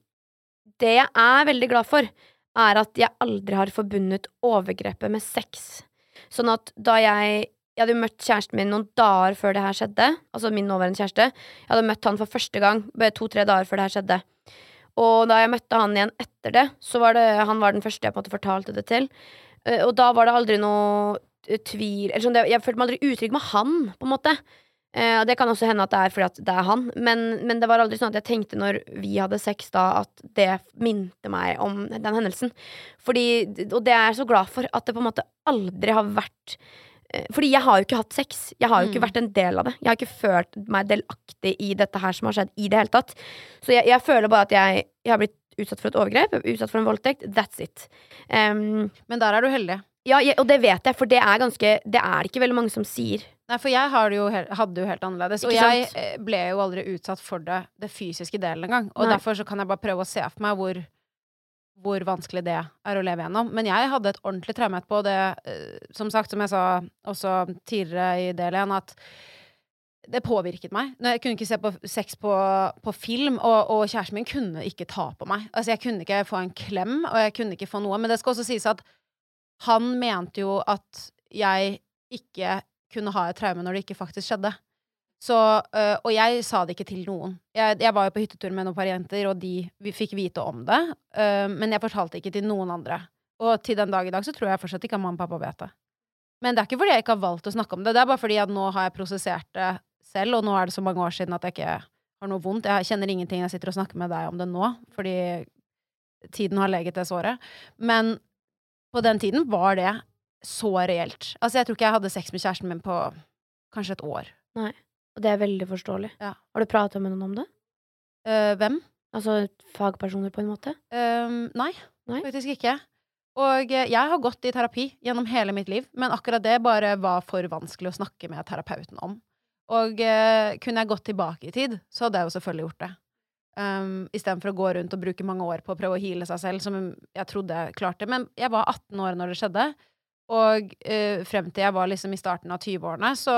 det jeg er veldig glad for er at jeg aldri har forbundet overgrepet med sex. Sånn at da jeg Jeg hadde møtt kjæresten min noen dager før det her skjedde, altså min nåværende kjæreste, jeg hadde møtt han for første gang to-tre dager før det her skjedde. Og da jeg møtte han igjen etter det, så var det, han var den første jeg på en måte fortalte det til. Og da var det aldri noe tvil, eller sånn, jeg følte meg aldri utrygg med han, på en måte. Og det kan også hende at det er fordi at det er han, men, men det var aldri sånn at jeg tenkte når vi hadde sex da, at det minte meg om den hendelsen. Fordi, og det er jeg så glad for, at det på en måte aldri har vært fordi jeg har jo ikke hatt sex. Jeg har jo ikke mm. vært en del av det. Jeg har ikke følt meg delaktig i dette her som har skjedd i det hele tatt. Så jeg, jeg føler bare at jeg, jeg har blitt utsatt for et overgrep, utsatt for en voldtekt. That's it. Um, Men der er du heldig. Ja, jeg, og det vet jeg, for det er ganske det er ikke veldig mange som sier. Nei, for jeg har det jo, hadde det jo helt annerledes. Og jeg ble jo aldri utsatt for det, det fysiske delen en gang. Og Nei. Derfor så kan jeg bare prøve å se for meg hvor hvor vanskelig det er å leve gjennom. Men jeg hadde et ordentlig traume på det, som sagt, som jeg sa også tidligere i delen, at det påvirket meg. Jeg kunne ikke se på sex på, på film, og, og kjæresten min kunne ikke ta på meg. Altså, jeg kunne ikke få en klem, og jeg kunne ikke få noe. Men det skal også sies at han mente jo at jeg ikke kunne ha et traume når det ikke faktisk skjedde. Så, øh, og jeg sa det ikke til noen. Jeg, jeg var jo på hyttetur med noen par jenter, og de vi fikk vite om det, øh, men jeg fortalte ikke til noen andre. Og til den dag i dag så tror jeg fortsatt ikke at mamma og pappa vet det. Men det er ikke fordi jeg ikke har valgt å snakke om det, det er bare fordi at nå har jeg prosessert det selv, og nå er det så mange år siden at jeg ikke har noe vondt. Jeg kjenner ingenting, jeg sitter og snakker med deg om det nå, fordi tiden har leget det såret. Men på den tiden var det så reelt. Altså jeg tror ikke jeg hadde sex med kjæresten min på kanskje et år. Nei, og det er veldig forståelig. Ja. Har du pratet med noen om det? Uh, hvem? Altså fagpersoner på en måte? Um, nei, nei, faktisk ikke. Og jeg har gått i terapi gjennom hele mitt liv, men akkurat det bare var for vanskelig å snakke med terapeuten om. Og uh, kunne jeg gått tilbake i tid, så hadde jeg jo selvfølgelig gjort det. Um, I stedet for å gå rundt og bruke mange år på å prøve å heale seg selv, som jeg trodde jeg klarte. Men jeg var atten år når det skjedde, og uh, frem til jeg var liksom i starten av tjueårene, så,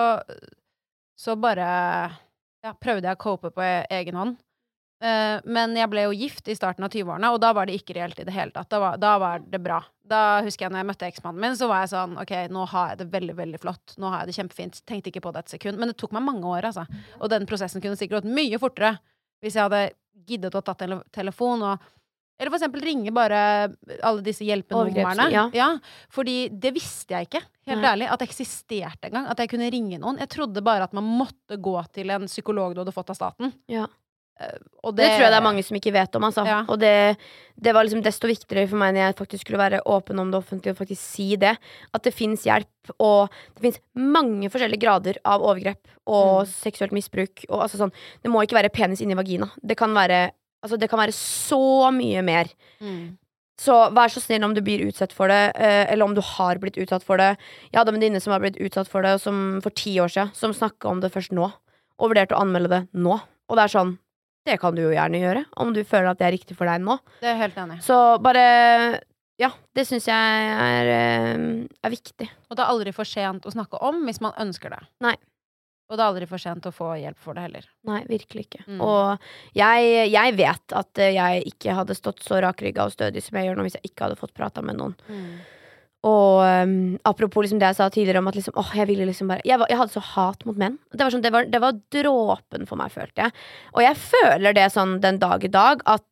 så bare ja, prøvde jeg å cope på egen hånd. Uh, men jeg ble jo gift i starten av tjueårene, og da var det ikke reelt i det hele tatt. Da var, da var det bra. Da husker jeg når jeg møtte eksmannen min, så var jeg sånn, ok, nå har jeg det veldig, veldig flott. Nå har jeg det kjempefint. Tenkte ikke på det et sekund. Men det tok meg mange år, altså. Og den prosessen kunne sikkert gått mye fortere hvis jeg hadde giddet å tatt en telefon og eller for eksempel ringe bare alle disse hjelpenumrene. Ja. Ja, fordi det visste jeg ikke, helt Nei. ærlig, at det eksisterte en gang, at jeg kunne ringe noen. Jeg trodde bare at man måtte gå til en psykolog du hadde fått av staten. Ja. Og det, det tror jeg det er mange som ikke vet om, altså. Ja. Og det, det var liksom desto viktigere for meg når jeg faktisk skulle være åpen om det offentlige og faktisk si det, at det finnes hjelp, og det finnes mange forskjellige grader av overgrep og mm. seksuelt misbruk, og altså sånn, det må ikke være penis inni vagina. Det kan være, altså det kan være så mye mer. Mm. Så vær så snill om du blir utsatt for det, eller om du har blitt utsatt for det. Jeg hadde en venninne som har blitt utsatt for det som, for ti år siden, som snakket om det først nå, og vurderte å anmelde det nå. Og det er sånn, det kan du jo gjerne gjøre, om du føler at det er riktig for deg nå. Det er helt enig. Så bare, ja, det synes jeg er, er viktig. Og det er aldri for sent å snakke om hvis man ønsker det. Nei. Og det er aldri for sent å få hjelp for det heller. Nei, virkelig ikke. Mm. Og jeg, jeg vet at jeg ikke hadde stått så rakrygget og stødig som jeg gjør nå hvis jeg ikke hadde fått pratet med noen. Mm. Og um, apropos liksom det jeg sa tidligere om at liksom, åh, jeg ville liksom bare jeg, var, jeg hadde så hat mot menn. Det var, sånn, det, var, det var dråpen for meg, følte jeg. Og jeg føler det sånn den dag i dag at,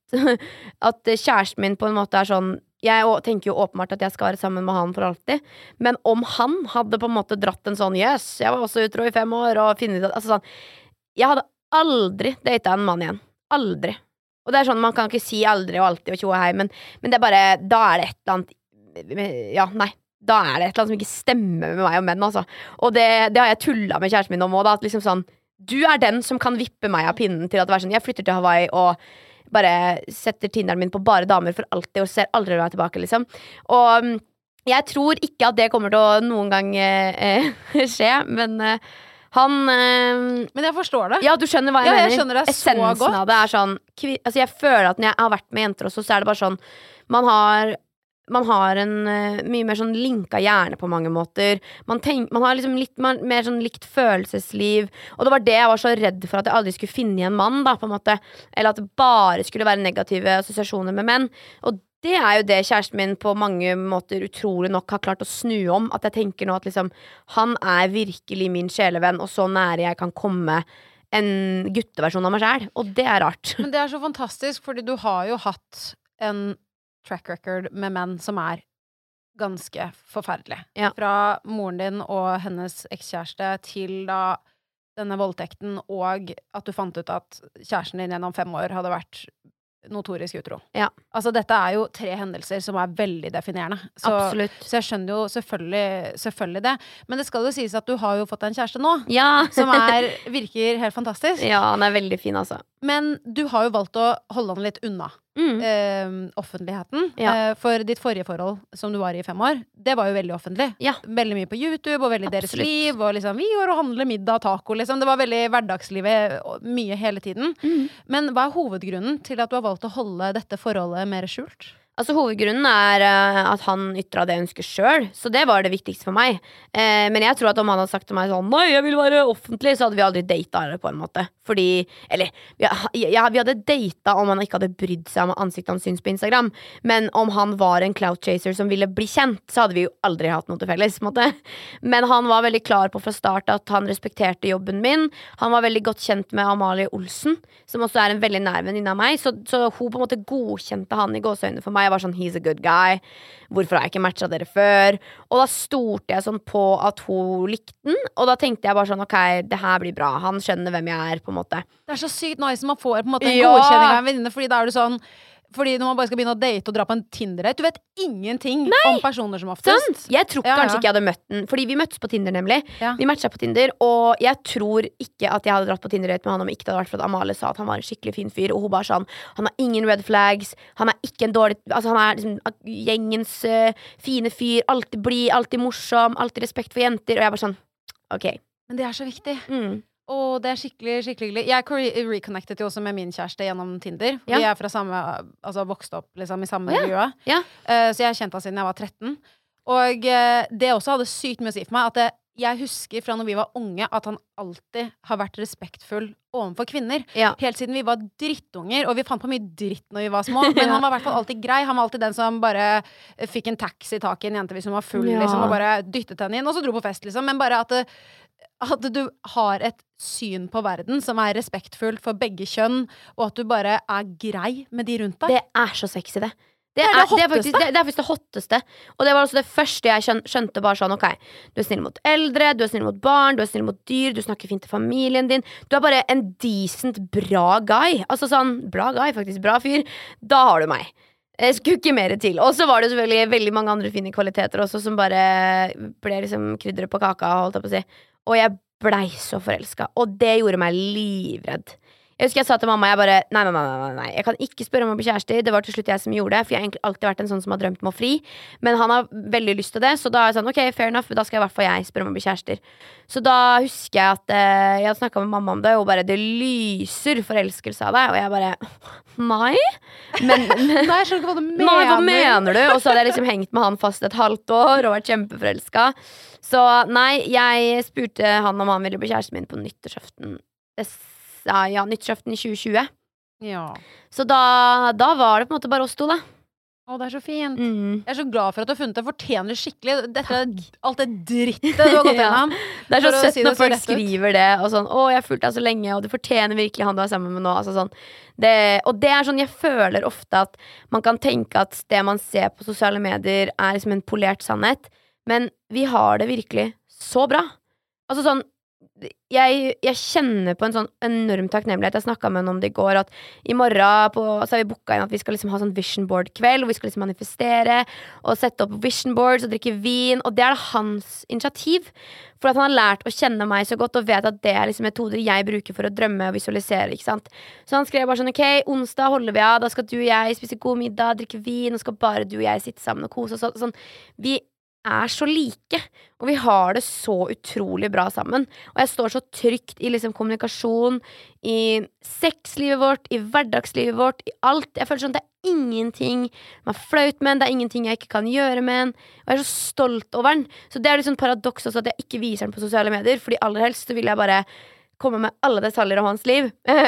at kjæresten min på en måte er sånn. Jeg tenker jo åpenbart at jeg skal være sammen med han for alltid. Men om han hadde på en måte dratt en sånn yes, jeg var også utro i fem år og finnet ut altså sånn, jeg hadde aldri datet en mann igjen. Aldri. Og det er sånn, man kan ikke si aldri og alltid og tjo og hei, men, men det er bare, da er det et eller annet ja, nei, da er det et eller annet som ikke stemmer med meg og menn, altså. Og det, det har jeg tullet med kjæresten min om også, da, at liksom sånn, du er den som kan vippe meg av pinnen til at det er sånn, jeg flytter til Hawaii og bare setter Tinderen min på bare damer for alltid og ser aldri meg tilbake, liksom. Og jeg tror ikke at det kommer til å noen gang eh, skje, men eh, han eh, Men jeg forstår det. Ja, du skjønner hva jeg ja, mener. Jeg skjønner det så godt. Essensen av det er sånn, altså jeg føler at når jeg har vært med jenter også, så er det bare sånn, man har Man har en uh, mye mer sånn linka hjerne på mange måter. Man, tenk, man har liksom litt mer, mer sånn likt følelsesliv. Og det var det jeg var så redd for, at jeg aldri skulle finne igjen mann, da, på en måte. Eller at det bare skulle være negative assosiasjoner med menn. Og det er jo det kjæresten min på mange måter utrolig nok har klart å snu om. At jeg tenker nå at liksom, han er virkelig min sjelevenn, og så nære jeg kan komme en gutteversjon av meg selv. Og det er rart. Men det er så fantastisk, fordi du har jo hatt en track record med menn som er ganske forferdelig. Ja. Fra moren din og hennes ekskjæreste til da denne voldtekten, og at du fant ut at kjæresten din gjennom fem år hadde vært notorisk utro. Ja. Altså dette er jo tre hendelser som er veldig definerende. Så, Absolutt. Så jeg skjønner jo selvfølgelig, selvfølgelig det. Men det skal jo sies at du har jo fått en kjæreste nå, ja. som er, virker helt fantastisk. Ja, han er veldig fin, altså. Men du har jo valgt å holde han litt unna. Mm. Eh, offentligheten. Ja. Eh, for ditt forrige forhold, som du var i fem år, det var jo veldig offentlig. Ja. Veldig mye på YouTube, og veldig Absolutt. Deres liv, og liksom, vi går og handler middag, taco, liksom. Det var veldig hverdagslivet, mye hele tiden. Mm. Men hva er hovedgrunnen til at du har valgt å holde dette forholdet mer skjult? Altså hovedgrunnen er uh, at han ytret det jeg ønsker selv. Så det var det viktigste for meg. eh, Men jeg tror at om han hadde sagt til meg sånn nei, jeg vil være offentlig, så hadde vi aldri datet det på en måte. Fordi, eller ja, ja, vi hadde datet om han ikke hadde brydd seg om ansiktet han syns på Instagram. Men om han var en clout chaser som ville bli kjent, så hadde vi jo aldri hatt noe til felles på en måte. Men han var veldig klar på fra start at han respekterte jobben min. Han var veldig godt kjent med Amalie Olsen, som også er en veldig nær venninne av meg. Så, så hun på en måte godkjente han i gåseøynene for meg. Jeg var sånn, he's a good guy. Hvorfor har jeg ikke matchet dere før? Og da stolte jeg sånn på at hun likte den. Og da tenkte jeg bare sånn, ok, det her blir bra. Han skjønner hvem jeg er, på en måte. Det er så sykt nice når man får på en måte en Ja. godkjenning av en venninne, fordi da er du sånn Fordi når man bare skal begynne å date og dra på en Tinder-date, du vet ingenting om personer som oftest. Sant? Jeg tror Ja, kanskje ja. ikke jeg hadde møtt den. Fordi vi møttes på Tinder nemlig. Ja. Vi matchet på Tinder. Og jeg tror ikke at jeg hadde dratt på Tinder-date med han om ikke det hadde vært for at Amalie sa at han var en skikkelig fin fyr. Og hun bare sånn, han har ingen red flags. Han er ikke en dårlig Altså han er liksom gjengens uh, fine fyr. Alltid blid, alltid morsom, alltid respekt for jenter. Og jeg bare sånn, ok. Men det er så viktig. Mm. Og det er skikkelig, skikkelig hyggelig. Jeg re- reconnectet jo også med min kjæreste gjennom Tinder. Ja. Vi er fra samme, altså vokst opp liksom, i samme Å, ja. miljø. Ja. Eh, så jeg har kjent han siden jeg var tretten. Og eh, det også hadde sykt mye å si for meg, at det, jeg husker fra når vi var unge, at han alltid har vært respektfull overfor kvinner. Ja. Helt siden vi var drittunger, og vi fant på mye dritt når vi var små, men Ja. han var i hvert fall alltid grei. Han var alltid den som bare eh, fikk en taxi tak i en jente hvis hun var full, Ja. liksom, og bare dyttet henne inn, og så dro på fest, liksom. Men bare at det, at du har et syn på verden som er respektfullt for begge kjønn, og at du bare er grei med de rundt deg. Det er så sexy, det. Det Det er er, det det, er faktisk, hotteste. det, det er faktisk det hotteste. Og det var også det første jeg skjøn, skjønte. Bare sånn, ok, du er snill mot eldre, du er snill mot barn, du er snill mot dyr, du snakker fint til familien din. Du er bare en decent, bra guy. Altså sånn, bra guy, faktisk, bra fyr. Da har du meg. Jeg skulle ikke mer til. Og så var det selvfølgelig veldig mange andre fine kvaliteter også, som bare ble liksom krydderet på kaka, holdt jeg på å si. Og jeg blei så forelsket. Og det gjorde meg livredd. Jeg husker jeg sa til mamma, jeg bare, nei, nei, nei, nei, nei, jeg kan ikke spørre om å bli kjærester. Det var til slutt jeg som gjorde det, for jeg har egentlig alltid vært en sånn som har drømt om å fri. Men han har veldig lyst til det, så da er jeg sånn, ok, fair enough, da skal jeg i hvert fall jeg spørre om å bli kjærester. Så da husker jeg at eh, jeg hadde snakket med mamma om det, og bare, det lyser forelskelse av det. Og jeg bare, nei. Men, men Nei, jeg skjønner ikke hva du mener. Nei, hva mener du? Og så hadde jeg liksom hengt med han fast et halvt år og vært kjempeforelsket. Så nei, jeg spurte han om han ville bli kjæresten min på nyttårsaften. Det Ja, ja, nyttårsaften i tjue tjue. Ja. Så da, da var det på en måte bare oss to, da. Å, det er så fint. Mm. Jeg er så glad for at du har funnet det. Fortjener det skikkelig. Dette er alt det drittet du har gått Ja. gjennom. Det er så For å søtt si det når så folk rett ut. skriver det og sånn, å, jeg har fulgt deg så lenge, og du fortjener virkelig han du er sammen med nå. Altså, sånn. det, og det er sånn, jeg føler ofte at man kan tenke at det man ser på sosiale medier er liksom en polert sannhet, men vi har det virkelig så bra. Altså sånn, Jeg, jeg kjenner på en sånn enorm takknemlighet. Jeg snakket med henne om det i går, at i morgen på, så har vi booket inn at vi skal liksom ha sånn vision board kveld, hvor vi skal liksom manifestere og sette opp vision boards og drikke vin, og det er hans initiativ, for at han har lært å kjenne meg så godt og vet at det er liksom metoder jeg bruker for å drømme og visualisere, ikke sant. Så han skrev bare sånn, ok, onsdag holder vi av, da skal du og jeg spise god middag, drikke vin, og skal bare du og jeg sitte sammen og kose oss, så, sånn, vi er så like, og vi har det så utrolig bra sammen. Og jeg står så trygt i liksom kommunikasjon, i sexlivet vårt, i hverdagslivet vårt, i alt. Jeg føler sånn at det er ingenting man er flaut med, det er ingenting jeg ikke kan gjøre med den, og jeg er så stolt over den. Så det er liksom paradoks også at jeg ikke viser den på sosiale medier, fordi aller helst så vil jeg bare komme med alle detaljer av hans liv,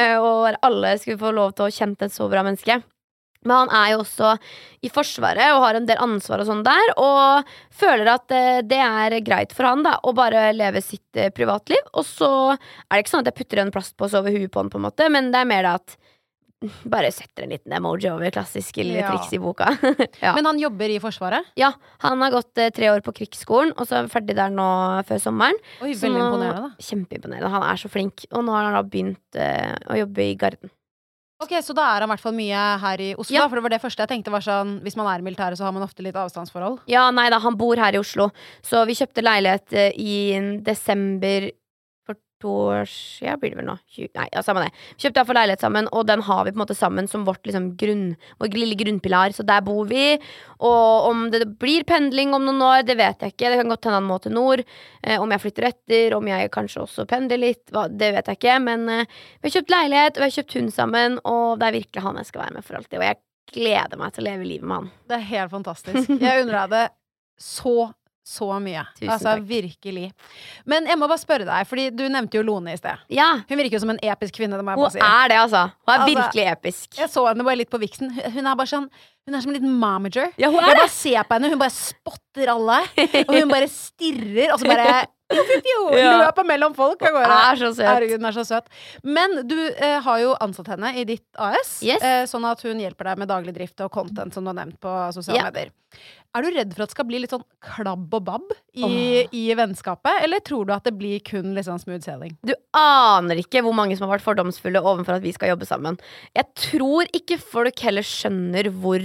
og alle skulle få lov til å kjenne et så bra menneske. Men han er jo også i forsvaret og har en del ansvar og sånn der, og føler at eh, det er greit for han da, å bare leve sitt eh, privatliv. Og så er det ikke sånn at jeg putter en plastpose over huet på han på en måte, men det er mer da at bare setter en liten emoji over klassisk lille Ja. triks i boka. Ja. Men han jobber i Forsvaret? Ja, han har gått eh, tre år på krigsskolen, og så er vi ferdig der nå før sommeren. Oi, Så veldig nå- imponerende da. Kjempeimponerende, han er så flink. Og nå har han da begynt eh, å jobbe i Garden. Ok, så da er han i hvert fall mye her i Oslo, Ja. da, for det var det første jeg tenkte var sånn, hvis man er i militæret så har man ofte litt avstandsforhold. Ja, nei da, han bor her i Oslo. Så vi kjøpte leilighet eh, i desember for to år siden, blir det vel nå? tjue Nei, ja, samme det. Vi kjøpte iallfall leilighet sammen, og den har vi på en måte sammen som vårt liksom grunn, vår lille grunnpilar. Så der bor vi. Og om det blir pendling om noen år, det vet jeg ikke. Det kan godt hende han må til nord. Eh, om jeg flytter etter, om jeg kanskje også pendler litt, hva, det vet jeg ikke. Men eh, vi har kjøpt leilighet, og vi har kjøpt hund sammen, og det er virkelig han jeg skal være med for alltid. Og jeg gleder meg til å leve livet med han. Det er helt fantastisk. Jeg undrer deg det så Så mye. Tusen altså, takk. Virkelig. Men jeg må bare spørre deg, fordi du nevnte jo Lone i sted. Ja. Hun virker jo som en episk kvinne, det må jeg Hun bare si. er det, altså. Hun er Altså, virkelig episk. Jeg så henne bare litt på viksen. Hun er bare sånn Hun er som en liten momager. Ja, hun er jeg det. bare ser på henne, hun bare spotter alle. Og hun bare stirrer, og så bare jo, jo, jo, Ja. løper mellom folk. Hun er så søt. Herregud, hun er så søt. Men du eh, har jo ansatt henne i ditt A S, Yes. eh, sånn at hun hjelper deg med daglig drift og content, som du har nevnt på sosiale Ja. medier. Er du redd for at det skal bli litt sånn klabb og babb i, i vennskapet, eller tror du at det blir kun litt sånn smooth sailing? Du aner ikke hvor mange som har vært fordomsfulle overfor at vi skal jobbe sammen. Jeg tror ikke folk heller skjønner hvor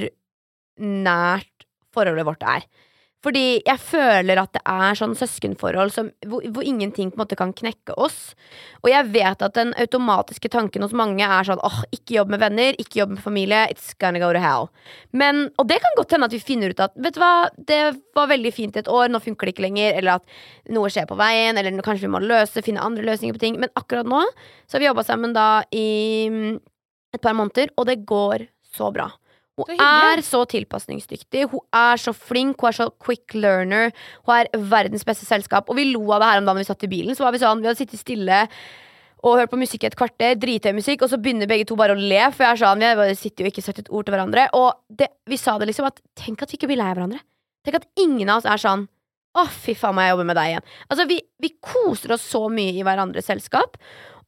nært forholdet vårt er. Fordi jeg føler at det er sånn søskenforhold som, hvor, hvor ingenting på en måte kan knekke oss. Og jeg vet at den automatiske tanken hos mange er sånn åh, ikke jobb med venner, ikke jobb med familie, it's gonna go to hell. Men, og det kan godt hende at vi finner ut at vet du hva, det var veldig fint i et år, nå funker det ikke lenger, eller at noe skjer på veien, eller kanskje vi må løse, finne andre løsninger på ting. Men akkurat nå så har vi jobbet sammen da i et par måneder, og det går så bra. Hun Så hyggelig. er så tilpasningsdyktig, hun er så flink, hun er så quick learner, hun er verdens beste selskap. Og vi lo av det her om dagen vi satt i bilen, så var vi sånn, vi hadde sittet stille og hørt på musikk i et kvarter, drithøy musikk, og så begynner begge to bare å le, for jeg er sånn, vi bare sitter jo ikke sagt et ord til hverandre. Og det, vi sa det liksom at, tenk at vi ikke blir lei av hverandre. Tenk at ingen av oss er sånn, åh, fy faen, må jeg jobbe med deg igjen. Altså, vi, vi koser oss så mye i hverandres selskap.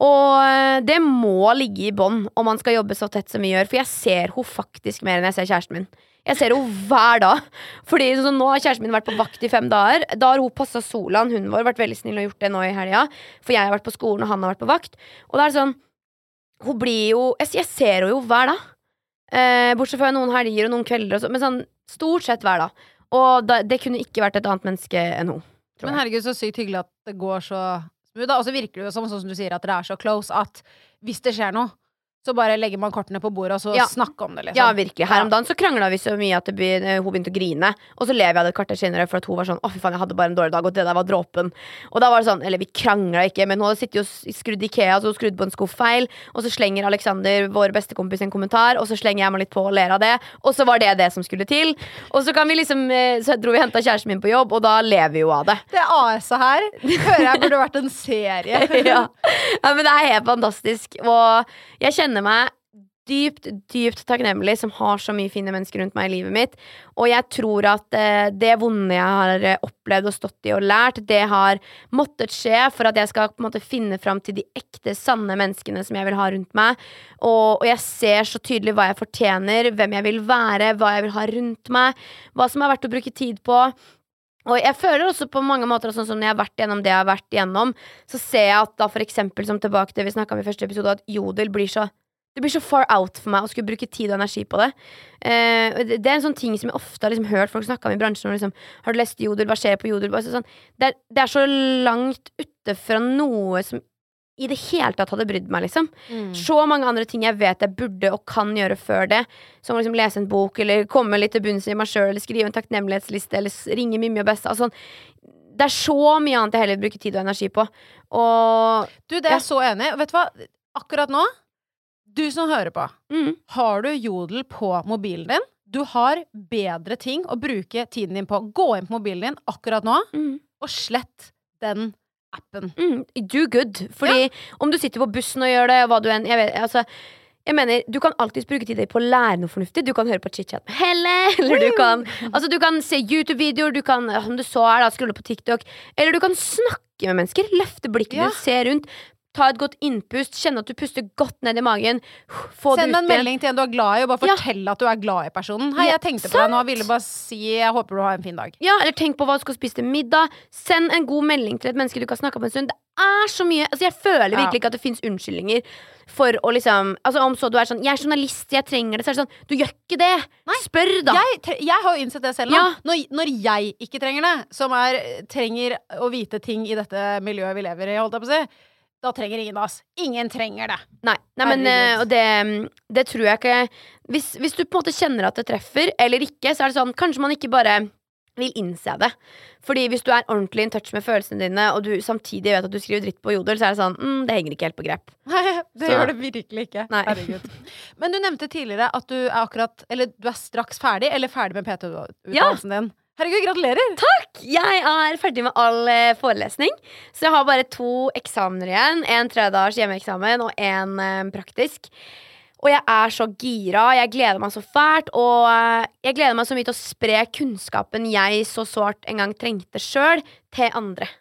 Og det må ligge i bånd om man skal jobbe så tett som vi gjør. For jeg ser hun faktisk mer enn jeg ser kjæresten min. Jeg ser hun hver dag. Fordi sånn, nå har kjæresten min vært på vakt i fem dager. Da har hun passet Solan, hunden vår, vært veldig snill og gjort det nå i helga. For jeg har vært på skolen og han har vært på vakt. Og det er sånn, hun blir jo, jeg, jeg ser henne jo hver dag. eh, Bortsett fra noen helger og noen kvelder og så, men sånn, stort sett hver dag. Og da, det kunne ikke vært et annet menneske enn hun, tror Men jeg. herregud, så sykt hyggelig at det går så smooth, da. Og så virker det jo som, sånn som du sier, at dere er så close, at hvis det skjer noe, så bare legger man kortene på bordet, og så Ja. snakke om det, liksom. Ja, virkelig. Her om Ja. dagen så kranglet vi så mye at det be, eh, hun begynte å grine. Og så lever jeg det et kvarter senere for at hun var sånn, åh fy faen, jeg hadde bare en dårlig dag, og det der var dråpen. Og da var det sånn, eller vi kranglet ikke, men hun hadde sittet jo s- skrudd Ikea, så hun skrudd på en skuff feil, og så slenger Alexander, vår bestekompis, en kommentar, og så slenger jeg meg litt på og ler av det, og så var det det som skulle til. Og så kan vi liksom, eh, så dro vi og hentet kjæresten min på jobb, og da lever vi jo av det. Det A S-et her, hører jeg burde vært en serie. ja. ja, men det er helt fantastisk. Og jeg kjenner meg dypt, dypt takknemlig som har så mye fine mennesker rundt meg i livet mitt. Og jeg tror at eh, det vonde jeg har eh, opplevd og stått i og lært, det har måttet skje for at jeg skal på en måte finne fram til de ekte, sanne menneskene som jeg vil ha rundt meg. Og, og jeg ser så tydelig hva jeg fortjener, hvem jeg vil være, hva jeg vil ha rundt meg, hva som er verdt å bruke tid på. Og jeg føler også på mange måter, sånn som når jeg har vært gjennom det jeg har vært gjennom, så ser jeg at da for eksempel, som tilbake til vi snakket om i første episode, at Jodel blir så det blir så far out for meg å skulle bruke tid og energi på det. Eh, det, det er en sånn ting som jeg ofte har liksom hørt folk snakke om i bransjen. Liksom, har du lest Jodel? Hva skjer på Jodel? Altså, sånn, det, er, det er så langt ute fra noe som i det hele tatt hadde brydd meg, liksom. Mm. Så mange andre ting jeg vet jeg burde og kan gjøre før det. Som å liksom lese en bok, eller komme litt til bunns i meg selv, eller skrive en takknemlighetsliste, eller s- ringe Mimmi og Besta. Altså, det er så mye annet jeg heller vil bruke tid og energi på. Og Du, det er jeg så enig i. Vet du hva? Akkurat nå, du som hører på, mm, har du Jodel på mobilen din? Du har bedre ting å bruke tiden din på. Gå inn på mobilen din akkurat nå, mm. og slett den appen. Mm, do good. Fordi om du sitter på bussen og gjør det, hva du enn jeg, vet, altså, jeg mener, du kan alltid bruke tid på å lære noe fornuftig. Du kan høre på chit-chat med Helle, eller du kan, altså, du kan se YouTube-videoer, du kan, om du så er da, skrulle på TikTok, eller du kan snakke med mennesker, løfte blikket, Ja. du ser rundt, ta et godt innpust, kjenne at du puster godt ned i magen, få det Send ut en igjen. melding til en du er glad i, og bare Ja. fortell at du er glad i personen. Hei, Ja, jeg tenkte på deg nå, sant. ville bare si jeg håper du har en fin dag. Ja, eller tenk på hva du skal spise til middag. Send en god melding til et menneske du kan snakke med en stund. Det er så mye, altså jeg føler Ja. virkelig ikke at det finnes unnskyldninger for å liksom, altså om så du er sånn, jeg er journalist, jeg trenger det, så er det sånn, du gjør ikke det. Spør da. Jeg, tre- jeg har jo innsett det selv nå. Ja. Når, når jeg ikke trenger det, som er trenger å vite ting i dette miljøet vi lever i, holdt jeg på å si, da trenger ingen av oss. Ingen trenger det. Nei, nei men Herregud. eh, og det, det tror jeg ikke hvis, hvis du på en måte kjenner at det treffer eller ikke, så er det sånn, kanskje man ikke bare vil innse det. Fordi hvis du er ordentlig in touch med følelsene dine, og du samtidig vet at du skriver dritt på Jodel, så er det sånn, mm, det henger ikke helt på grep. Nei, det Så- gjør det virkelig ikke. Nei. Herregud. Men du nevnte tidligere at du er akkurat, eller du er straks ferdig, eller ferdig med P T-utdannelsen din. Herregud, gratulerer! Takk! Jeg er ferdig med all eh, forelesning. Så jeg har bare to eksamener igjen. En tredagers hjemmeeksamen og en eh, praktisk. Og jeg er så gira, jeg gleder meg så fælt. Og eh, jeg gleder meg så mye til å spre kunnskapen jeg så sårt en gang trengte selv, til andre.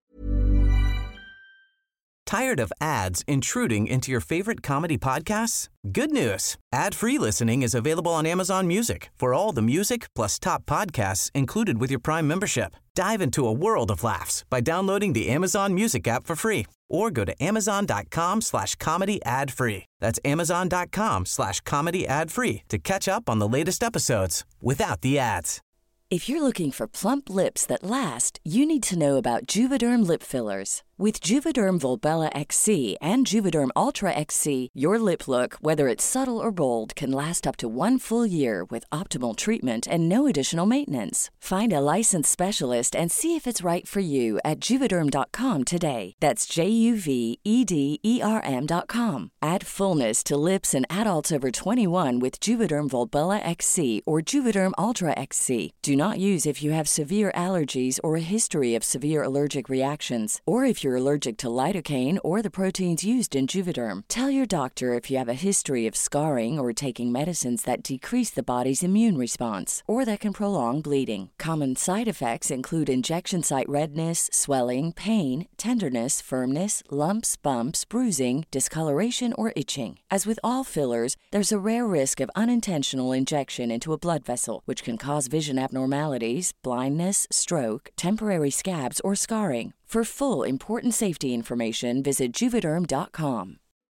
Tired of ads intruding into your favorite comedy podcasts? Good news! Ad-free listening is available on Amazon Music for all the music plus top podcasts included with your Prime membership. Dive into a world of laughs by downloading the Amazon Music app for free or go to amazon.com slash comedy ad free. That's amazon.com slash comedy ad free to catch up on the latest episodes without the ads. If you're looking for plump lips that last, you need to know about Juvederm lip fillers. With Juvederm Volbella X C and Juvederm Ultra X C, your lip look, whether it's subtle or bold, can last up to one full year with optimal treatment and no additional maintenance. Find a licensed specialist and see if it's right for you at Juvederm dot com today. That's J U V E D E R M dot com. Add fullness to lips in adults over twenty-one with Juvederm Volbella X C or Juvederm Ultra X C. Do not use if you have severe allergies or a history of severe allergic reactions, or if you're allergic to lidocaine or the proteins used in Juvederm. Tell your doctor if you have a history of scarring or taking medicines that decrease the body's immune response or that can prolong bleeding. Common side effects include injection site redness, swelling, pain, tenderness, firmness, lumps, bumps, bruising, discoloration, or itching. As with all fillers, there's a rare risk of unintentional injection into a blood vessel, which can cause vision abnormalities, blindness, stroke, temporary scabs, or scarring. For full, important safety information, visit Juvederm dot com.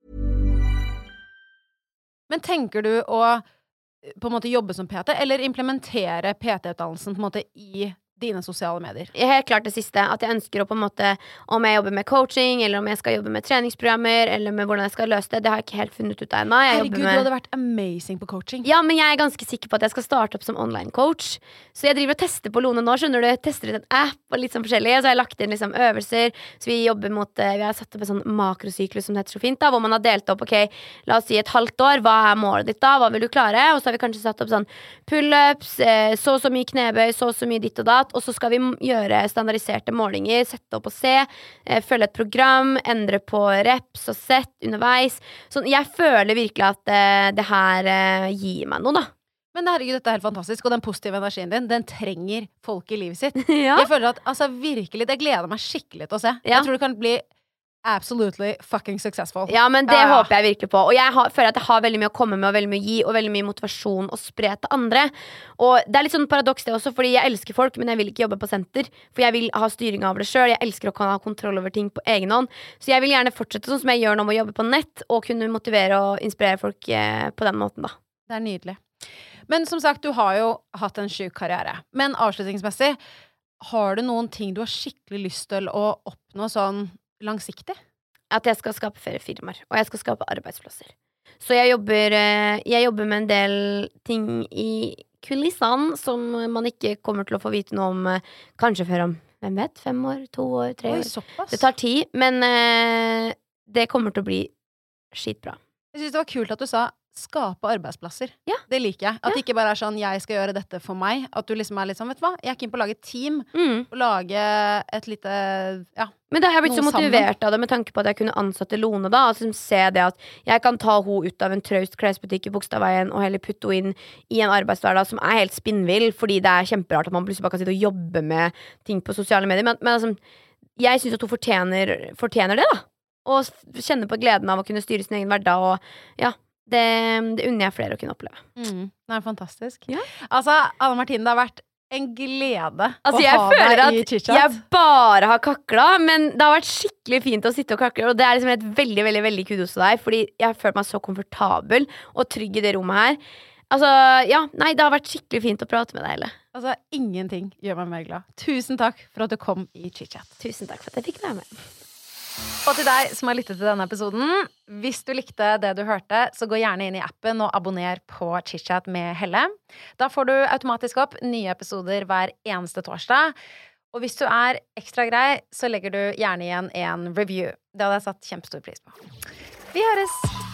Men tenker du å på en måte jobbe som P T, eller implementere P T-utdannelsen på en måte i dine sosiale medier? Helt klart det siste, at jeg ønsker å på en måte, om jeg jobber med coaching, eller om jeg skal jobbe med treningsprogrammer, eller med hvordan jeg skal løse det, det har jeg ikke helt funnet ut av ennå. Herregud, med... du hadde vært amazing på coaching. Ja, men jeg er ganske sikker på at jeg skal starte opp som online coach. Så jeg driver og tester på Lone nå, skjønner du, tester ut en app og litt sånn forskjellig, og så har jeg lagt inn liksom øvelser, så vi jobber mot, vi har satt opp en sånn makrosyklus som det heter så fint da, hvor man har delt opp, ok, la oss si et halvt år, hva er målet ditt da, hva vil du klare? Og så har vi kanskje satt opp sånn pull-ups, så så mye knebøy, så så mye ditt og datt, og så skal vi gjøre standardiserte målinger, sette opp og se, eh, følge et program, endre på reps og sett underveis. Så jeg føler virkelig at eh, det her eh, gir meg noe da. Men herregud, dette er helt fantastisk, og den positive energien din, den trenger folk i livet sitt. Ja. Jeg føler at, altså virkelig, det gleder meg skikkelig til å se. Ja. Jeg tror det kan bli absolutely fucking successful. Ja, men det ja. håper jeg virkelig på. Og jeg har, føler at jeg har veldig mye å komme med, og veldig mye å gi, og veldig mye motivasjon å spre til andre. Og det er litt sånn paradoks det også, fordi jeg elsker folk, men jeg vil ikke jobbe på senter. For jeg vil ha styring av det selv. Jeg elsker å kunne ha kontroll over ting på egen hånd. Så jeg vil gjerne fortsette sånn som jeg gjør nå med å jobbe på nett, og kunne motivere og inspirere folk eh, på den måten da. Det er nydelig. Men som sagt, du har jo hatt en syk karriere. Men avslutningsmessig, har du noen ting du har skikkelig lyst til å oppnå sånn langsiktig? At jeg skal skape flere firmaer, og jeg skal skape arbeidsplasser. Så jeg jobber, jeg jobber med en del ting i kulissene som man ikke kommer til å få vite noe om kanskje før om, hvem vet, fem år, to år, tre Oi, år. såpass. Det tar tid, men eh, det kommer til å bli skitbra. Jeg synes det var kult at du sa skape arbeidsplasser. Ja. Det liker jeg. At Ja. det ikke bare er sånn, jeg skal gjøre dette for meg. At du liksom er litt sånn, vet du hva? Jeg er ikke inn på å lage et team, Mm. og lage et lite, ja. Men da har jeg blitt så Noe sammen. motivert av det med tanke på at jeg kunne ansatte Lone da, altså se det at jeg kan ta ho ut av en traust klesbutikk i Bogstadveien og heller putte henne inn i en arbeidshverdag som er helt spinnvill, fordi det er kjemperart at man plutselig bare kan sitte og jobbe med ting på sosiale medier, men, men altså, jeg synes at hun fortjener, fortjener det da, og kjenne på gleden av å kunne styre sin egen hverdag, og ja, det, det unner jeg flere å kunne oppleve. Mm. Det er fantastisk. Ja. Altså, Anne Martine, det har vært en glede Altså å jeg ha føler deg i at Chit Chat. jeg bare har kakla, men det har vært skikkelig fint å sitte og kakle, og det er liksom et veldig, veldig, veldig kudos til deg, fordi jeg har følt meg så komfortabel og trygg i det rommet her. Altså, ja, nei, det har vært skikkelig fint å prate med deg, Helle. Altså, ingenting gjør meg mer glad. Tusen takk for at du kom i Chit Chat. Tusen takk for at jeg fikk være med. Og til deg som har lyttet til denne episoden, hvis du likte det du hørte, så gå gjerne inn i appen og abonner på Chit Chat med Helle. Da får du automatisk opp nye episoder hver eneste torsdag. Og hvis du er ekstra grei, så legger du gjerne igjen en review. Det hadde jeg satt kjempestor pris på. Vi høres!